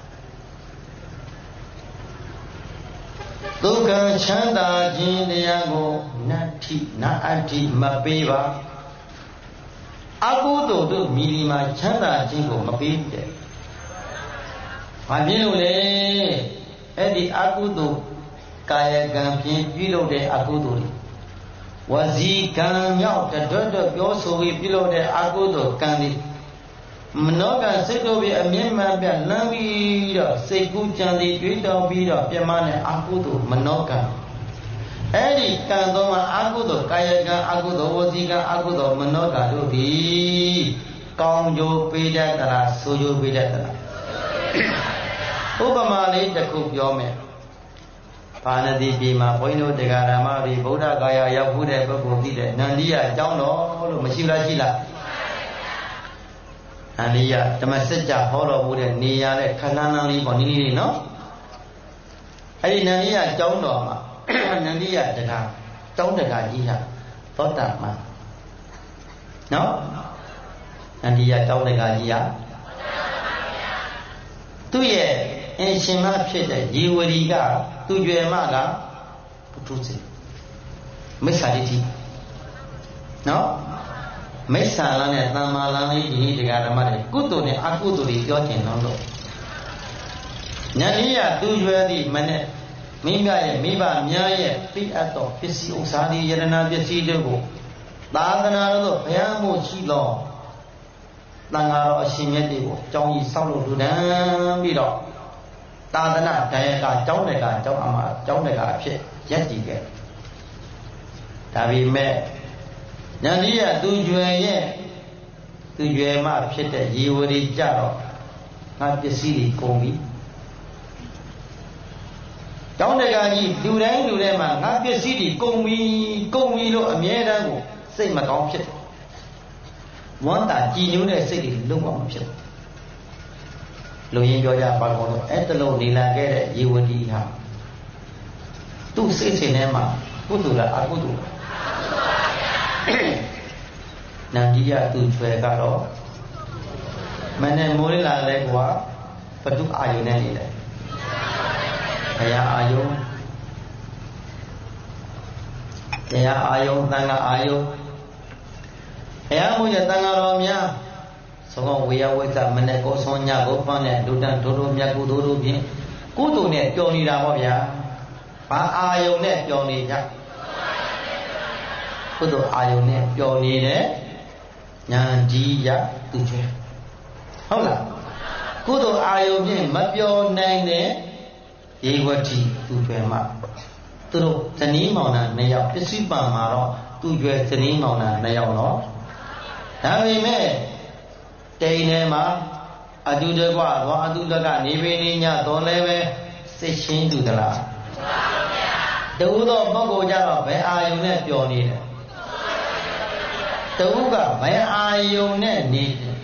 ဒုက္ခချမ်းသာခြင်းတရားကိုနတ္ထိနာအတ္ထိမပေးပါအကုသိုလ်တို့မိဒီမှာချမ်းသာခြင်းကိုမပေးတဲ့။ဘာဖြစ်လို့လဲ။အဲ့ဒီအကုသိုလ်ကာယကံဖြင့်ပြုလုပ်တဲ့အကုသိုလ်တွေဝစီကံမြောက်တတွတ်ပြောဆိုပြီးပြုလုပ်တဲ့အကုသိုလ်ကံတွေမနောကစိတ်တို့ပြီးအမြင့်မှန်ပြလမ်းပြီးတော့စိတ်ကူးကြံတွေတွေးတောင်းပြီးတော့ပြမတဲ့အကုသိုလ်မနောကံအဲ့ဒီကံတော်မှာအကုသိုလ်ကာယကံအကုသိုလ်ဝစီကံအကုသိုလ်မနောကံတို့သည်ကောင်းကျိုးပေးတတ်သလားဆိုးကျိုးပေးတတ်သလားဥပမာလေးတစ်ခုပြောမယ်ဘာနတိပြည်မှာဘုန်းကြီးတို့တရားဓမ္မတွေဗုဒ္ဓဂါယာရောက်ဖို့တဲ့ပုဂ္ဂိုလ်သိတဲ့နန္ဒီယအကြောင်းတော်လို့မရှိလားရှိလားနန္ဒီယဓမ္မစကြာဟောတော်မူတဲ့နေရာနဲ့ခဏန်းန်းလေးပေါ့နီးနီးလေးနော်အဲ့ဒီနန္ဒီယအကြောင်းတော်မှာနန္ဒီယတကားကျောင်းတကားကြီးဟာသောတာပန်နော်နန္ဒီယကျောင်းတကားကြီးဟာသူ့ရဲ့အရှင်မဖြစ်တဲ့ယေဝရီကသူကျွယ်မကပုထုဇဉ်မိစ္ဆာဒိဋ္ဌိနော်မိစ္ဆာလမ်းနဲ့တမ္မာလမ်းလေးဒီတရားဓမ္မတွေကုသိုလ်နဲ့အကုသိုလ်တွေပြောကျင်တော့လို့ဉာဏ်ကြီးရသူကျွယ်သည့်မနဲ့မိမရဲ့မိဘများရဲ့သိအပ်သောပစ္စည်းဥစ္စာတွေယရဏပစ္စည်းတွေကိုသာသနာတော်သို့ဘုရားမှုရှိသောသံဃာတော်အရှင်မြတ်တွေကိုအကြောင်းကြီးဆောက်လို့လူတန်းပြီးတော့သာသနာတရားကကျောင်းတကာကျောင်းအမကျောင်းတကာအဖြစ်ရက်တည်ခဲ့ဒါပေမဲ့ဉာဏ်ကြီးရသူကျွယ်ရဲ့သူကျွယ်မှဖြစ်တဲ့ရေဝရီကြတော့ငါပစ္စည်းတွေကုန်ပြီကျောင်းတကာကြီးလူတိုင်းလူတိုင်းမှာငါပစ္စည်းတွေကုန်ပြီလို့အမြဲတမ်းကိုစိတ်မကောင်းဖြစ်တယ်ဝမ်းသာကြည်ညိုတဲ့စိတ်တွေလုံးဝမဖြစ်ဘူးလူရင်းပြောကြပါတော့အဲ့တလုံးနေလာခဲ့တဲ့ယေဝတီဟာသူ့စိတ်ထဲမှာကုသိုလ်လားအကုသိုလ်လားနန္ဒီယသူကျွယ်ကတော့မနဲ့မိုးလာလဲကွာဘဒုအာယုန်နဲ့နေတယ်ဘုရားအာယုန်တရားအာယုန်သံဃာအာယုန်ဘုရားမိုးရဲ့သံဃာတော်များသောဝေယဝိဇ္ဇမနဲ့ကိုဆွန်ညကိုဖမ်းတဲ့လူတန်းဒိုးမြတ်ကုသိုလ်တို့ဖြင့်ကုသိုလ်နဲ့ပျော်နေတာပေါ့ဗျာဘာအာယုန်နဲ့ပျော်နေကြကုသိုလ်အာယုန်နဲ့ပျော်နေတဲ့ဉာဏ်ကြီးရသူကျွဲဟုတ်လားကုသိုလ်အာယုန်ဖြင့်မပျော်နိုင်တဲ့ယေဝတိသူကျွဲမှာသူတို့ဇနီးမောင်နှံ2ယောက်ပစ္စည်းပံမှာတော့သူကျွဲဇနီးမောင်နှံ2ယောက်တော့ဒါပေမဲ့တိန်ထဲမှာအတူတကွသောအတူတကနေပေနေညတော်လည်းပဲစိတ်ရှင်းသူသလားတူသောပုဂ္ဂိုလ်ကြတော့ဘယ်အာယုန်နဲ့ပျော်နေတယ်တူကဘယ်အာယုန်နဲ့နေတယ်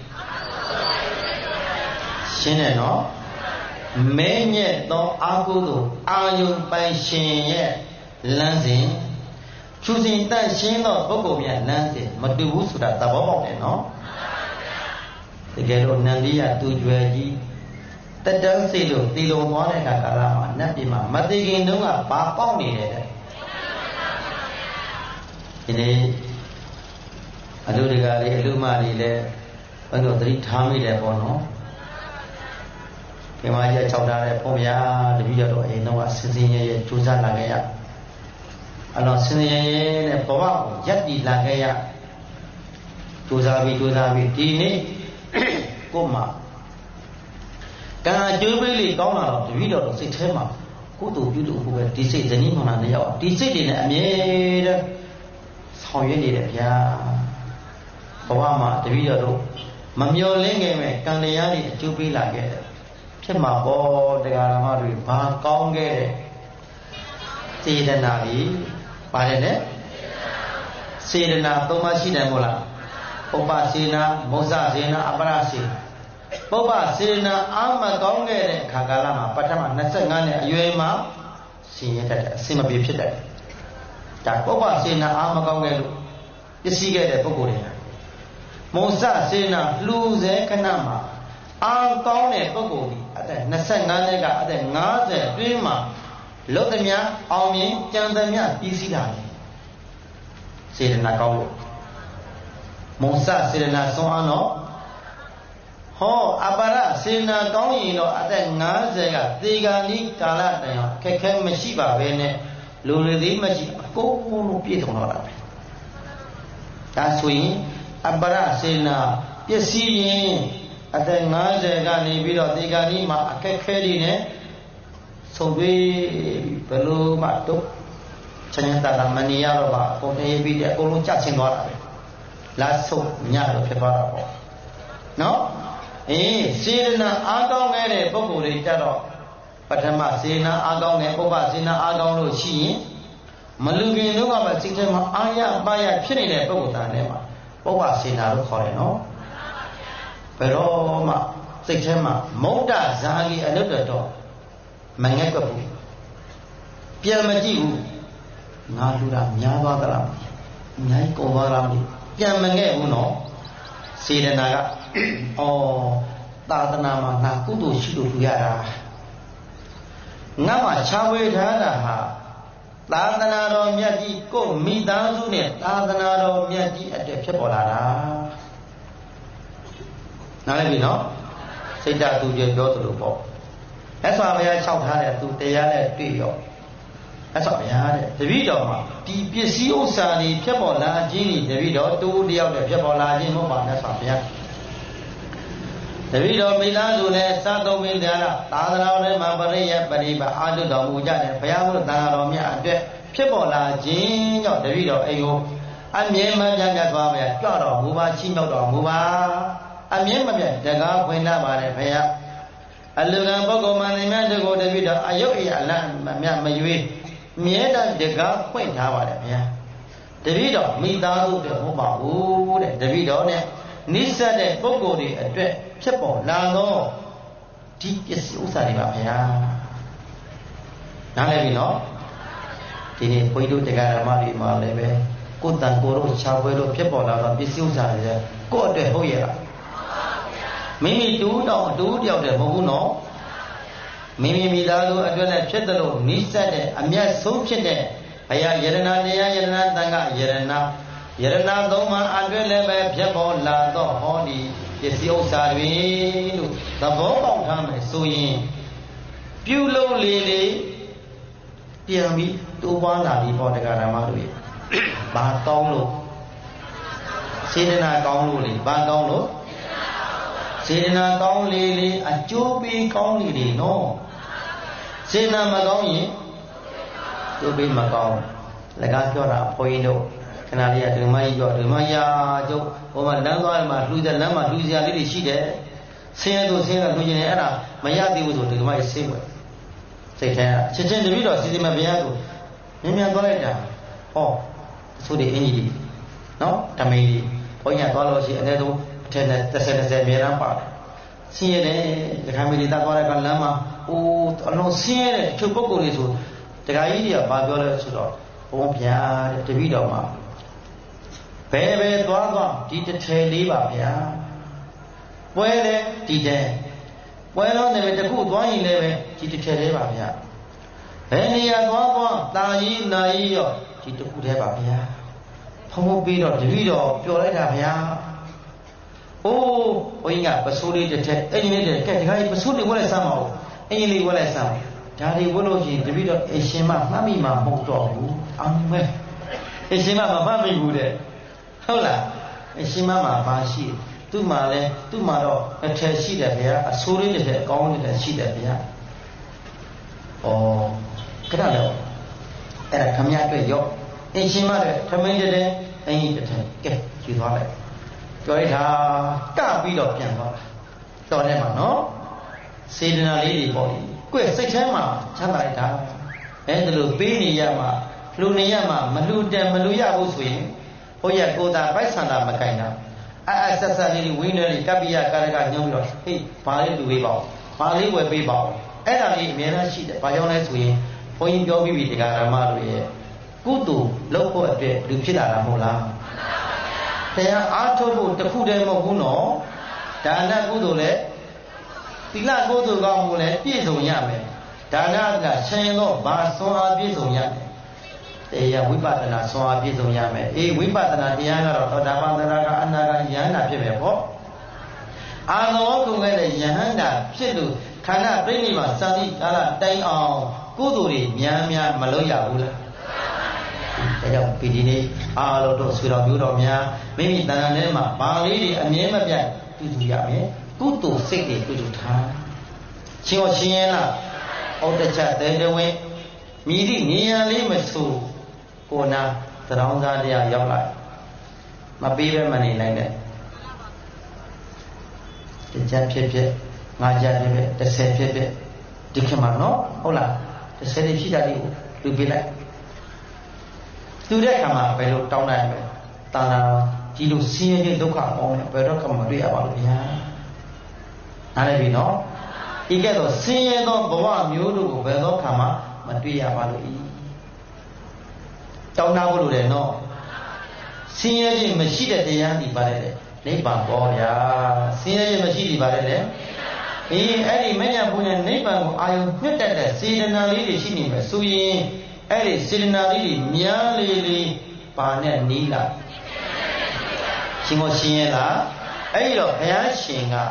ရှင်းတယ်နော်မဲညက်သောအာဟုသောအာယုန်ပိုင်ရှင်ရဲ့လမ်းစဉ်ချူစဉ်တန့်ရှင်းသောပုဂ္ဂိုလ်များလမ်းစဉ်မတူဘူးဆိုတာသဘောပေါက်တယ်နော်တကယ်လို့နန္ဒီယသူကျွယ်ကြီးတက်တန်းစိတ်လို့တီလုံသွားတဲ့အခါကာလမှာနတ်ပြည်မှာမသိခင်တုန်းကဘာပေါက်နေတယ်ဒီနေ့အလူတကာလေးအလူမလေးလည်းဘယ်လိုသတိထားမိတယ်ပေါ့နော်ဒီမှာရက်6ထားတဲ့ပုံပြတပည့်တော်အိမ်တော့ဆင်းဆင်းရဲရဲကြိုးစားလာခဲ့ရအဲ့တော့ဆင်းရဲရဲနဲ့ဘဝကိုရက်တည်လာခဲ့ရကြိုးစားပြီးဒီနေ့ကိုမှကံအကျိုးပေးလေကောင်းလာတော့တပည့်တော်စိတ်ထဲမှာကုသိုလ်ပြုလို့ကိုပဲဒီစိတ်ဇနီးမောင်နှံနှစ်ယောက်ဒီစိတ်တွေနဲ့အမြဲတမ်းဆောင်ရွက်နေတယ်ဗျာဘဝမှာတပည့်တော်တို့မမျော်လင့်ခဲ့မဲ့ကံတရားတွေအကျိုးပေးလာခဲ့တယ်ဖြစ်မှာပေါ့တရားဓမ္မတွေဘာကောင်းခဲ့တဲ့စေတနာတွေပါတယ်နဲ့စေတနာသုံးပါးရှိတယ်မို့လားပုပ္ပစေနာမုဇ္ဇစေနာအပရစေပုပ္ပစေနာအာမကောင်းခဲ့တဲ့အခါကာလမှာပထမ25နှစ်အရွယ်မှာဆင်းရဲတတ်တယ်အစင်မပြေဖြစ်တတ်တယ်ဒါပုပ္ပစေနာအာမကောင်းခဲ့လို့ပစ္စည်းခဲ့တဲ့ပုဂ္ဂိုလ်တွေမုဇ္ဇစေနာလှူစေခဏမှာအာကောင်းတဲ့ပုဂ္ဂိုလ်ဒီအသက်25နှစ်ကအသက်50အတွင်းမှာလုတ်သမျှအောင်မြင်ကြံသမျှပြီးစီးတာလေစေတနာကောင်းလို့မုဇ္ဇစေတနာဆုံးအောင်တော့ဟောအပါရစေနာကောင်းရင်တော့အသက်50ကသေဂာနိကာလတိုင်အောင်ခက်ခဲမရှိပါပဲနဲ့လူတွေသေးမရှိအကုန်လုံးပြည့်စုံတော့တာပဲဒါဆိုရင်အပါရစေနာပစ္စည်းရင်အသက်50ကနေပြီးတော့သေဂာနိမှာအခက်ခဲတွေနဲ့ဆုံးပြီးဘယ်လိုမှတော့ချမ်းသာတာမနေရတော့ပါအကုန်အေးပြီးတဲ့အကုန်လုံးကြချင်းသွားတာပဲလာဆုံးညတော့ဖြစ်သွားတာပေါ့နော်စေတနာအားကောင်းခဲ့တဲ့ပုဂ္ဂိုလ်တွေကြတော့ပထမစေနာအားကောင်းတဲ့ပုပ္ပစေနာအားကောင်းလို့ရှိရင်မလူခင်တို့ကပဲစိတ်ထဲမှာအာရပါရဖြစ်နေတဲ့ပုဂ္ဂိုလ်သားတွေမှာပုပ္ပစေနာလို့ခေါ်တယ်နော်ဘယ်တော့မှစိတ်ထဲမှာမုဒ္ဒဇာဂီအနုတ္တတော့မငဲ့ကွက်ဘူးပြန်မကြည့်ဘူးငါလူတာများသွားသလားအများကြီးကုန်သွားလားမသိပြန်မငဲ့ဘူးနော်စေတနာကသာသနာမှာငါကုသိုလ်ရှိလို့လူရတာငါမှခြားဝေထားတာဟာသာသနာတော်မြတ်ကြီးကိုမိသားစုနဲ့သာသနာတော်မြတ်ကြီးအတွက်ဖြစ်ပေါ်လာတာနားလည်ပြီနော်စိတ်ဓာတ်သူပြောသလိုပေါ့အဲ့ဆိုဘုရားလျှောက်ထားတဲ့သူတရားနဲ့တွေ့ရောအဲ့ဆိုဘုရားတဲ့တပည့်တော်မှာဒီပစ္စည်းဥစ္စာတွေဖြစ်ပေါ်လာခြင်းဒီတပည့်တော်တူတယောက်နဲ့ဖြစ်ပေါ်လာခြင်းမဟုတ်ပါနဲ့ဆိုဘုရားတပည့်တော်မိသားစုနဲ့သာသုံးမိသားသာသနာတော်မှာပရိယပရိပါအာထုတော်မူကြတယ်ဘုရားဘုရားသာတော်မြတ်အတွက်ဖြစ်ပေါ်လာခြင်းကြောင့်တပည့်တော်အိမ်ကိုအမြဲမှန်ပြန်သွားပါကြွတော်မူပါချိမြောက်တော်မူပါအမြဲမပြတ်တကားခွင့်လာပါတယ်ဘုရားအလူကံပုဂ္ဂိုလ်မှန်မြတ်တကိုတပည့်တော်အယုတ်အလတ်မြတ်မရွေးမြဲတဲ့တကားခွင့်ထားပါတယ်ဘုရားတပည့်တော်မိသားစုတွေမဟုတ်ပါဘူးတဲ့တပည့်တော်နဲ့နိစ္စတဲ့ပုဂ္ဂိုလ်တွေအတွက်ဖြစ်ပေါ်လာတော့ဒီပစ္စည်းဥစ္စာတွေပါဗျာနားလည်ပြီနော်ဒီနေ့ဘုန်းကြီးတို့တရားဓမ္မတွေမှာလည်းပဲကိုယ်တန်ကိုယ်တို့ခြားပွဲတို့ဖြစ်ပေါ်လာတော့ပစ္စည်းဥစ္စာတွေကိုယ့်အတွက်ဟုတ်ရဲ့လားမိမိတူတော့အတူတယောက်တည်းမဟုတ်ဘူးနော်မိမိမိသားစုအတွက်လည်းဖြစ်တယ်လို့နိစ္စတဲ့အမျက်ဆုံးဖြစ်တဲ့ဘုရားယရဏတရားယရဏတန်ခယရဏသုံးပါးအတွက်လည်းပဲဖြစ်ပေါ်လာတော့ဟောဒီပစ္စည်းဥစ္စာတွေလို့သဘောပေါက်ထားမယ်ဆိုရင်ပြုလို့လေပြန်ပြီးတိုးပွားလာပြီးပေါ့တရားဓမ္မတို့ရဲ့ဘာကောင်းလို့စေတနာကောင်းလို့လေဘာကောင်းလို့စေတနာကောင်းလေအကျိုးပေးကောင်းလေနော်စေတနာမကောင်းရင်ကျိုးပေးမကောင်းလည်းကားပြောတာဘုန်းကြီးတို့ခဏလေးကဓမ္မကြီးပြောဓမ္မရာကျုပ်ဟိုမှာလမ်းသွားရင်မှလှူတဲ့လမ်းမှာလှူစရာလေးတွေရှိတယ်ဆင်းရဲသူဆင်းရဲလှူခြင်းနဲ့အဲ့ဒါမရသေးဘူးဆိုဓမ္မကြီးဆေးွယ်စိတ်ထဲချက်ချင်းတပည့်တော်စီစီမဘုရားကိုမြန်မြန်သွားလိုက်တာဟောသူတွေအင်ကြီးနော်ဓမိန်ကြီးဘုန်းကြီးသွားလို့ရှိအနည်းဆုံးအထက်နဲ့30မြေရန်ပါတယ်ဆင်းရဲတယ်ဒကာမီတွေသွားတဲ့ကလမ်းမှာအိုးအလုံးဆင်းရဲတဲ့သူပုဂ္ဂိုလ်တွေဆိုဒကာကြီးတွေကဘာပြောလဲဆိုတော့ဘုန်းဗျာတဲ့တပည့်တော်မှာဘယ်သွားဒီတစ်ထည်လေးပါဗျာပွဲလေဒီတဲ့ပွဲတော့လည်းတခုသွားရင်လည်းပဲဒီတစ်ထည်လေးပါဗျာဘယ်နေရာသွားတာကြီးနာကြီးရောဒီတစ်ခုတည်းပါဗျာဖုံးပြီးတော့တပည့်တော်ပျော်လိုက်တာဗျာအိုးဘုန်းကြီးကပစိုးလေးတစ်ထည်အင်ကြီးလေးတစ်ထည်ကဲဒီခါကြီးပစိုးလေးဝတ်လိုက်စမ်းပါဦးအင်ကြီးလေးဝတ်လိုက်စမ်းဒါတွေဝတ်လို့ရှိရင်တပည့်တော်အရှင်မမှတ်မိမှာမဟုတ်တော့ဘူးအောင်မဲအရှင်မမမှတ်မိဘူးတဲ့ဟုတ်လားရှင်မမှာဘာရှိသူ့မှာလဲသူ့မှာတော့အထက်ရှိတယ်ဗျာအဆိုးလေးတစ်ထက်အကောင်းတစ်ထက်ရှိတယ်ဗျာဩခဏတော့အဲ့ဒါခမရအတွက်ရောရှင်မတဲ့ထမင်းတဲ့အင်းကြီးတစ်ထက်ကဲယူသွားလိုက်ပြောလိုက်တာကပြီးတော့ပြန်သွားတော်တယ်မှာနော်စေတနာလေးတွေပေါ့လေကိုယ့်စိတ်ထဲမှာချမ်းသာလိုက်တာအဲ့ဒါလို့ပေးနေရမှာလှူနေရမှာမလှူတယ်မလှူရဘူးဆိုရင်ဘုရားကိုယ်သာပိုက်ဆံသာမကင်တာဆက်ဆက်လေးဝင်းနေလေးကပ္ပိယကာရကညှုံးပြီးတော့ဟေးဘာလေးလှူပေးပါဦးဘာလေးဝယ်ပေးပါဦးအဲ့ဒါလေးအများကြီးရှိတယ်ဘာကြောင့်လဲဆိုရင်ဘုန်းကြီးပြောပြီးပြီတရားဓမ္မတို့ရဲ့ကုသိုလ်လုပ်ဖို့အတွက်လူဖြစ်လာတာမဟုတ်လားတရားအားထုတ်ဖို့တခုတည်းမဟုတ်ဘူးနော်ဒါနကုသိုလ်လည်းသီလကုသိုလ်ကောင်းမှုလည်းပြည့်စုံရမယ်ဒါနကရှင်တော့ဘာစွမ်းအားပြည့်စုံရမယ်တရားဝိပဿနာစွမ်းအားပြည့်စုံရမယ်အေးဝိပဿနာတရားကတော့သောတာပန်သရကအနာဂါယဟန္တာဖြစ်မယ်ပေါ့အာသောကုန်ခဲ့တဲ့ယဟန္တာဖြစ်လို့ခန္ဓာပြိဋိဘသတိကာလတိုင်အောင်ကုသိုလ်တွေများများမလုပ်ရဘူးလားဒါကြောင့်ဒီနေ့အားလုံးတို့ဆွေတော်မျိုးတော်များမိမိတဏ္ဍာထဲမှာဘာလေးတွေအမြဲမပြတ်တူတူရမယ်ကုသိုလ်စိတ်တွေတူတူထားရှင်ရောရှင်ရင်လားဩတ္တချတေတဝင်းမြည်သည့်နေရာလေးမဆိုကိုနာသရောင်းသားတရားရောက်လာမပေးပဲမနေနိုင်တဲ့တကြဖြစ်ဖြစ်ငါကြဖြစ်ဖြစ်30ဖြစ်ဖြစ်ဒီခေတ်မှာနော်ဟုတ်လား30တွေဖြစ်တာဒီလူပေးလိုက်သူတဲ့ခါမှာဘယ်လိုတောင်းနိုင်မလဲတာနာဒီလိုဆင်းရဲတဲ့ဒုက္ခပေါင်းနဲ့ဘယ်တော့မှမတွေ့ရပါဘူးဗျာနားလည်ပြီနော်ဤကဲ့သို့ဆင်းရဲသောဘဝမျိုးတို့ကိုဘယ်သောခါမှမတွေ့ရပါလို့ဤတောင်းတဖို့လိုတယ်နော်ဆင်းရဲခြင်းမရှိတဲ့တရားဒီပါတယ်လေနိဗ္ဗာန်ပေါ်ဗျာဆင်းရဲခြင်းမရှိဒီပါတယ်လေအေးအဲ့ဒီမဉ္ဇဉ်ဘုံနဲ့နိဗ္ဗာန်ကိုအာယုနှစ်တက်တဲ့စေတနာလေးတွေရှိနေမယ်ဆိုရင်အဲ့ဒီစေတနာလေးတွေများလေးလေးပါနဲ့နီးလာရှင်ကိုရှင်ရဲ့လားအဲ့ဒီတော့ဘုရားရှင်က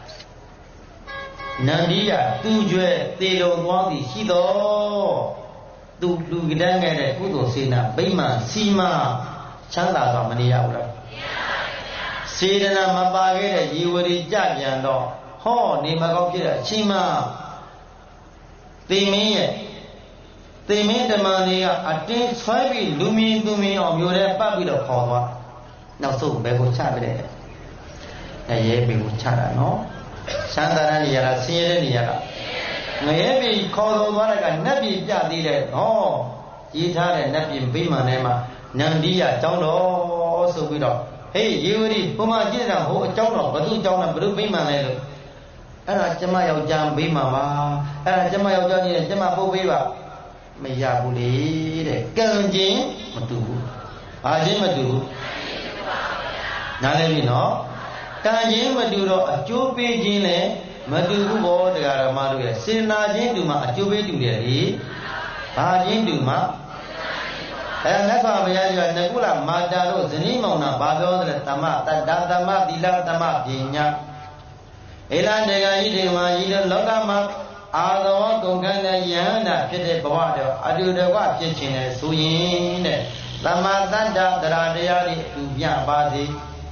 နန္ဒီယသူကျွဲသေလုံသွားသည်ရှိတော်သူလူကတန်းခဲ့တဲ့ကုသိုလ်စေနာဗိမာန်စီမချမ်းသာစွာမနေရဘူးလားစေတနာမပါခဲ့တဲ့ရေဝရီကြပြန်တော့ဟောနေမကောင်းဖြစ်တဲ့အချိန်မှာသေမင်းရဲ့သေမင်းဓမ္မတွေကအတင်းဆွဲပြီးလူမြင်သူမြင်အောင်မျိုးတဲ့ပတ်ပြီးတော့ခေါ်သွားနောက်ဆုံးဘယ်ကိုချပြတဲ့ရဲဘယ်ကိုချတာနော်ရှမ်းသာရနေရတာဆင်းရဲတဲ့နေရတာငရဲပြီခေါ်တော်သွားတဲ့ကနတ်ပြည်ပြသေးတယ်ဟောရေးထားတဲ့နတ်ပြည်ဗိမာန်ထဲမှာနန္ဒီယကျောင်းတော်ဆိုပြီးတော့ဟေးရေဝရီဘုမကြည့်တာဟိုအကျောင်းတော်ဘသူကျောင်းလဲဘသူဗိမာန်လဲလို့အဲ့ဒါကျမယောက်ျားဗိမာန်ပါအဲ့ဒါကျမယောက်ျားကြီးနဲ့ကျမပုတ်ပေးပါမရဘူးလေတဲ့ကံချင်းမတူဘူးဘာချင်းမတူဘူးနားလည်ပြီနော်ကံချင်းမတူတော့အကျိုးပေးခြင်းလည်းမတူဘူးဘောတရားဓမ္မတို့ရဲ့စေနာချင်းတူမှအကျိုးပေးတူတယ်လေဘာချင်းတူမှအဲ့မြတ်စွာဘုရားကြီးကနကုလမာတာတို့ဇနီးမောင်နှံဘာပြောသလဲတမတတ္တသမသီလသမပညာဧလန္တေကဤဒီမှာဤလောကမှာအာသောကုန်ကံတဲ့ယဟန္တာဖြစ်တဲ့ဘဝတော့အတူတကွဖြစ်ခြင်းနဲ့ဆိုရင်တဲ့သမတတ္တတရားတရားတွေအတူပြပါစေ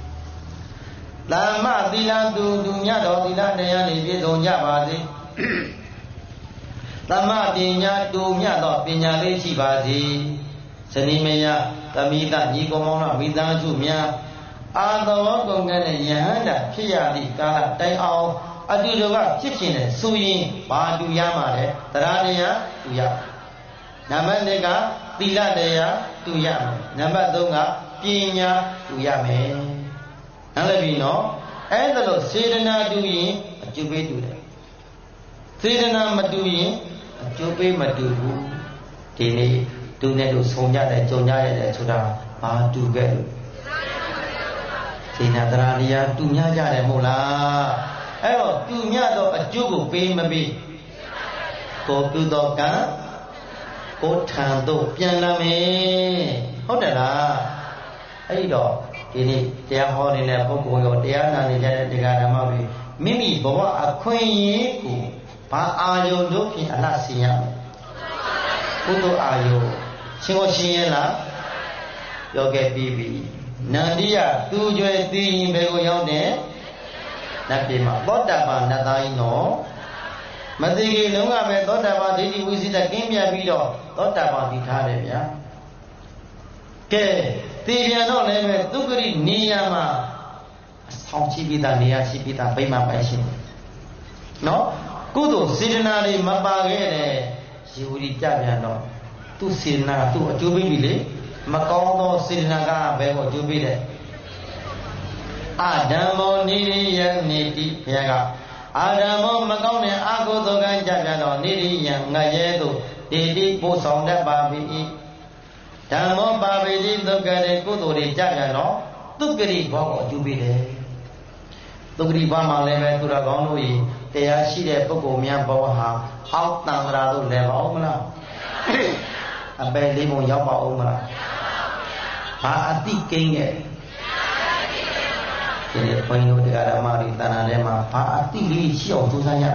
သမသီလသူမြတ်တော်သီလတရားတွေပြည့်စုံကြပါစေသမပညာသူမြတ်တော်ပညာလေးရှိပါစေဇနီးမယားသမီးသားညီကောင်မောင်နှမိသားစုများအာသောကုန်ကံတဲ့ယဟန္တာဖြစ်ရသည့်ကာလတိုင်အောင်အတူတကွဖြစ်ခြင်းနဲ့ဆိုရင်ဘာတူရမှာလဲတရားတရားတူရနံပါတ်2ကသီလတရားတူရမယ်နံပါတ်3ကပညာတူရမယ်နားလည်ပြီနော်အဲ့ဒါလို့စေတနာတူရင်အကျိုးပေးတူတယ်စေတနာမတူရင်အကျိုးပေးမတူဘူးဒီနေ့တူနဲ့တူဆုံးကြတယ်ကြုံကြရတယ်ဆိုတာဘာတူခဲ့လို့စေနာတရားတရားတူညကြတယ်မဟုတ်လားအဲ့တော့တူညတော့အကျိုးကိုပေးမပေးကိုပြုတော့ကံကိုထံတော့ပြန်လာမယ်ဟုတ်တယ်လားအဲ့တော့ဒီနေ့တရားဟောနေတဲ့ပုဂ္ဂိုလ်ရောတရားနာနေကြတဲ့တရားဓမ္မတွေမိမိဘဝအခွင့်အရေးကိုဘာအာယုံတို့ဖြင့်အလှဆင်ရမယ်ကုသိုလ်အာယုံရှင်ကိုရှင်ရဲ့လားပြောခဲ့ပြီးပြီ Nandiya tu joy ti bego yone napima Toda pa natai no Matigi lunga be Toda pa didi wisita kimbia bido Toda pa ditare ya Ke Tibian no leme tukuri niyama Song chipita niya chipita Bima paishin No Kudu sidinari mapagere Siwuri jabian no Tu sidina tu ajubi bile Makauno sidina ka bego ajubi le Adamo niri yang niti Yaga Adamo makaune aku tokan jabian no Niri yang ngayetu Didi pusong da babi Dhammo babiji tukari kuduri jaga no Tukari bhako ajubi le Tukari bhama lebe tura gaunu yi Teya shire puko miya bhawa Auk tangra tu leba umla Abe limong yapa umla Ha ati kenge Jadi poin itu ada mari tanah lema Ha ati li siau tu saya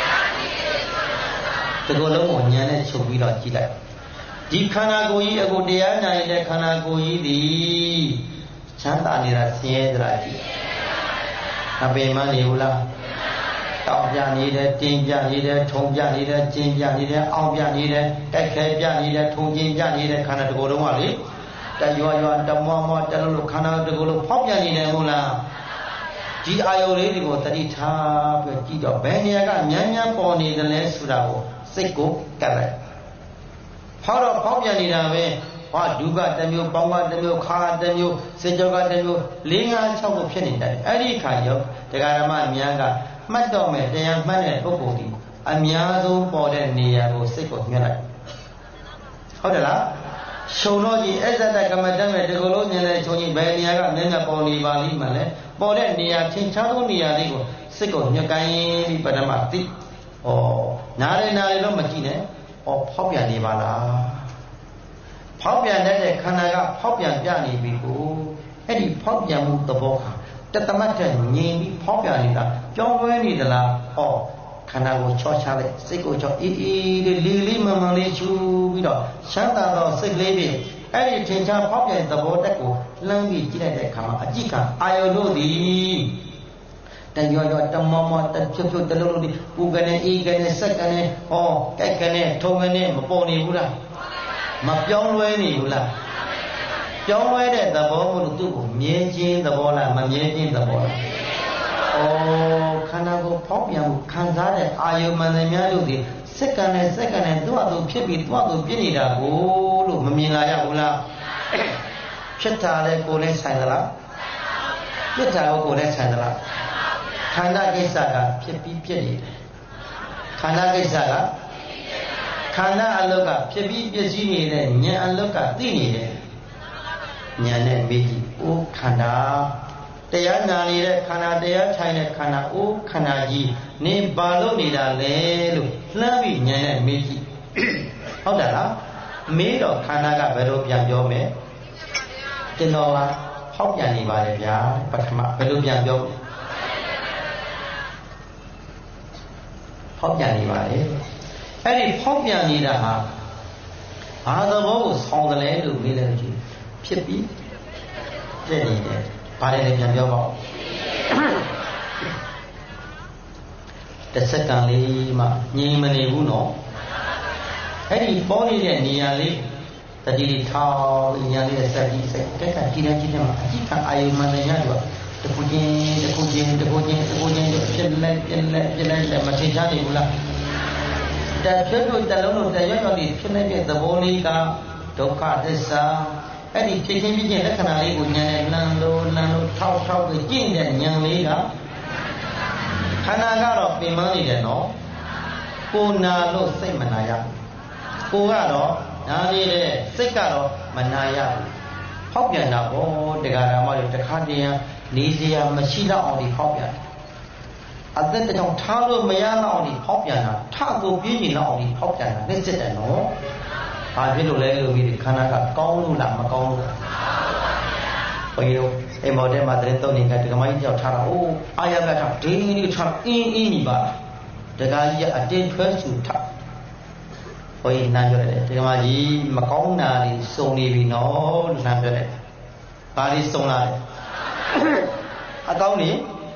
Tegolong onyane chobi lo jilai Di khana ko yi aku dia nyai le khana ko yi di chanta ni ra sin dra ji ape man ni bula taw pya ni le tin pya ni le thong pya ni le chin pya ni le aung pya ni le tait khai pya ni le thong chin pya ni le khana tko dong wa le ta ywa ta mo mo ta lo khana tko lo phok pya ni le mo la di ayo le ni ko tati tha pya ji do bae niya ka nyan nyan paw ni de le suda ko sait ko kat lai Hara phobia ni da be ha duga tamyo pawga tamyo kha tamyo senjoga tamyo linga 6ko phit ni dai ai di kha yo daga rama myan ka mat do me tayan mat ne pukko di amya so paw de neya ko sait ko nyat lai Hout da la Shong lo ji asata kamatan me tko lo nyan le chong ji bae neya ka myan paw ni ba li man le paw de neya thin cha so neya li ko sait ko nyat kai bi padama ti nare lo ma ji ne phop pian ni ba la phop pianတဲ့ခန္ဓာကဖောက်ပြန်ပြနေပြီကိုအဲ့ဒီဖောက်ပြန်မှုသဘောဟာတသမတ်တဲ့ငြိမ်ပြီးဖောက်ပြန်နေတာကြောင်းလွဲနေသလားခန္ဓာကိုချောချလိုက်စိတ်ကိုချောအေးအေးလေးလေးမမှန်လေးချူပြီးတော့ရှမ်းသာတော့စိတ်လေးဖြင့်အဲ့ဒီထင်ရှားဖောက်ပြန်သဘောတက်ကိုလှမ်းပြီးကြည့်လိုက်တဲ့အခါမှာအကြည့်ကအာယုန်တို့သည်တရောတမောမောတဖြုတ်ဖြုတ်တလုံးလုံးဒီပူကနေအေးကနေစက်ကနေကြိုက်ကနေထုံကနေမပေါ်နေဘူးလားမပြောင်းလဲနေဘူးလားပြောင်းလဲတဲ့သဘောကိုသူ့ကိုမြင်ချင်းသဘောလားမမြင်ချင်းသဘောလားခန္ဓာကိုဖောက်ပြန်မှုခံစားတဲ့အာယုမန္တများတို့ဒီစက်ကနေသူ့အတူဖြစ်ပြီးသူ့အတူပြည့်နေတာကိုလို့မမြင်လာရဘူးလားဖြစ်တာလေကိုယ်နဲ့ဆိုင်သလားဖြစ်တာကိုယ်နဲ့ဆိုင်သလားခန္ဓာကိစ္စကဖြစ်ပြီးပြည့်နေတယ်ခန္ဓာကိစ္စကခန္ဓာအလုတ်ကဖြစ်ပြီးပြည့်စည်နေတဲ့ဉာဏ်အလုတ်ကသိနေတယ်ဉာဏ်နဲ့မေးကြည့်ခန္ဓာတရားနာနေတဲ့ခန္ဓာတရားထိုင်တဲ့ခန္ဓာခန္ဓာကြီးနေဘာလို့နေတာလဲလို့လှမ်းပြီးဉာဏ်နဲ့မေးကြည့်ဟုတ်တယ်လားမေးတော့ခန္ဓာကဘယ်လိုပြန်ပြောမလဲကျွန်တော်ကဟောက်ပြန်နေပါလေဗျာပထမဘယ်လိုပြန်ပြောဖောက်ပြန်နေပါလေအဲ့ဒီဖောက်ပြန်နေတာဟာဘာသဘောကိုဆောင်းတယ်လဲလို့မေးလိုက်ကြည့်ဖြစ်ပြီးပြည့်နေတယ်ဘာလဲပြန်ပြောပါဦးတစ်စက္ကန့်လေးမှငြိမ်မနေဘူးနော်အဲ့ဒီပေါ်နေတဲ့နေရာလေးတတိထောင်းဉာဏ်လေးနဲ့စက်ပြီးစိတ်တက်ကကြည့်နေမှာအကြည့်ခံအာယုမန္တရတော့တခုချင်းဖြစ်လိုက်မထင်ရှားနေဘူးလားတဖြတ်လို့တလုံးလို့တရွတ်လေးဖြစ်နေတဲ့သဘောလေးကဒုက္ခသစ္စာအဲ့ဒီဖြစ်ချင်းလက္ခဏာလေးကိုဉာဏ်နဲ့လမ်းလို့ထောက်ပြီးကြည့်တဲ့ဉာဏ်လေးကခန္ဓာကတော့ပင်ပန်းနေတယ်နော်ကိုနာလို့စိတ်မနာရကိုကတော့နာနေတဲ့စိတ်ကတော့မနာရဘူးဟောက်ပြန်တာဘောတရားဓမ္မတွေတခါတည်းနေစရာမရှိတော့အောင်ဒီဟောက်ပြန်အသက်တောင်ထားလို့မရတော့အောင်ဒီဟောက်ပြန်တာထကိုပြင်းနေတော့အောင်ဒီဟောက်ပြန်တာလက်စစ်တယ်နော်ဘာဖြစ်လို့လဲလို့ပြီးခန္ဓာကကောင်းလို့လားမကောင်းလို့ဘယ်လိုအိမ်မော်တဲ့မှာတဲ့တုံးနေကဒကမကြီးကြောက်ထားတာအာရကထားဒင်းကြီးထားအင်းကြီးပါဒကာကြီးကအတင်းထွဲဆူထားဘုန်းကြီးနားပြောတယ်ဒကမကြီးမကောင်းတာတွေစုံနေပြီနော်လို့နားပြောတယ်ဘာတွေစုံလာတယ်အကောင်းနေ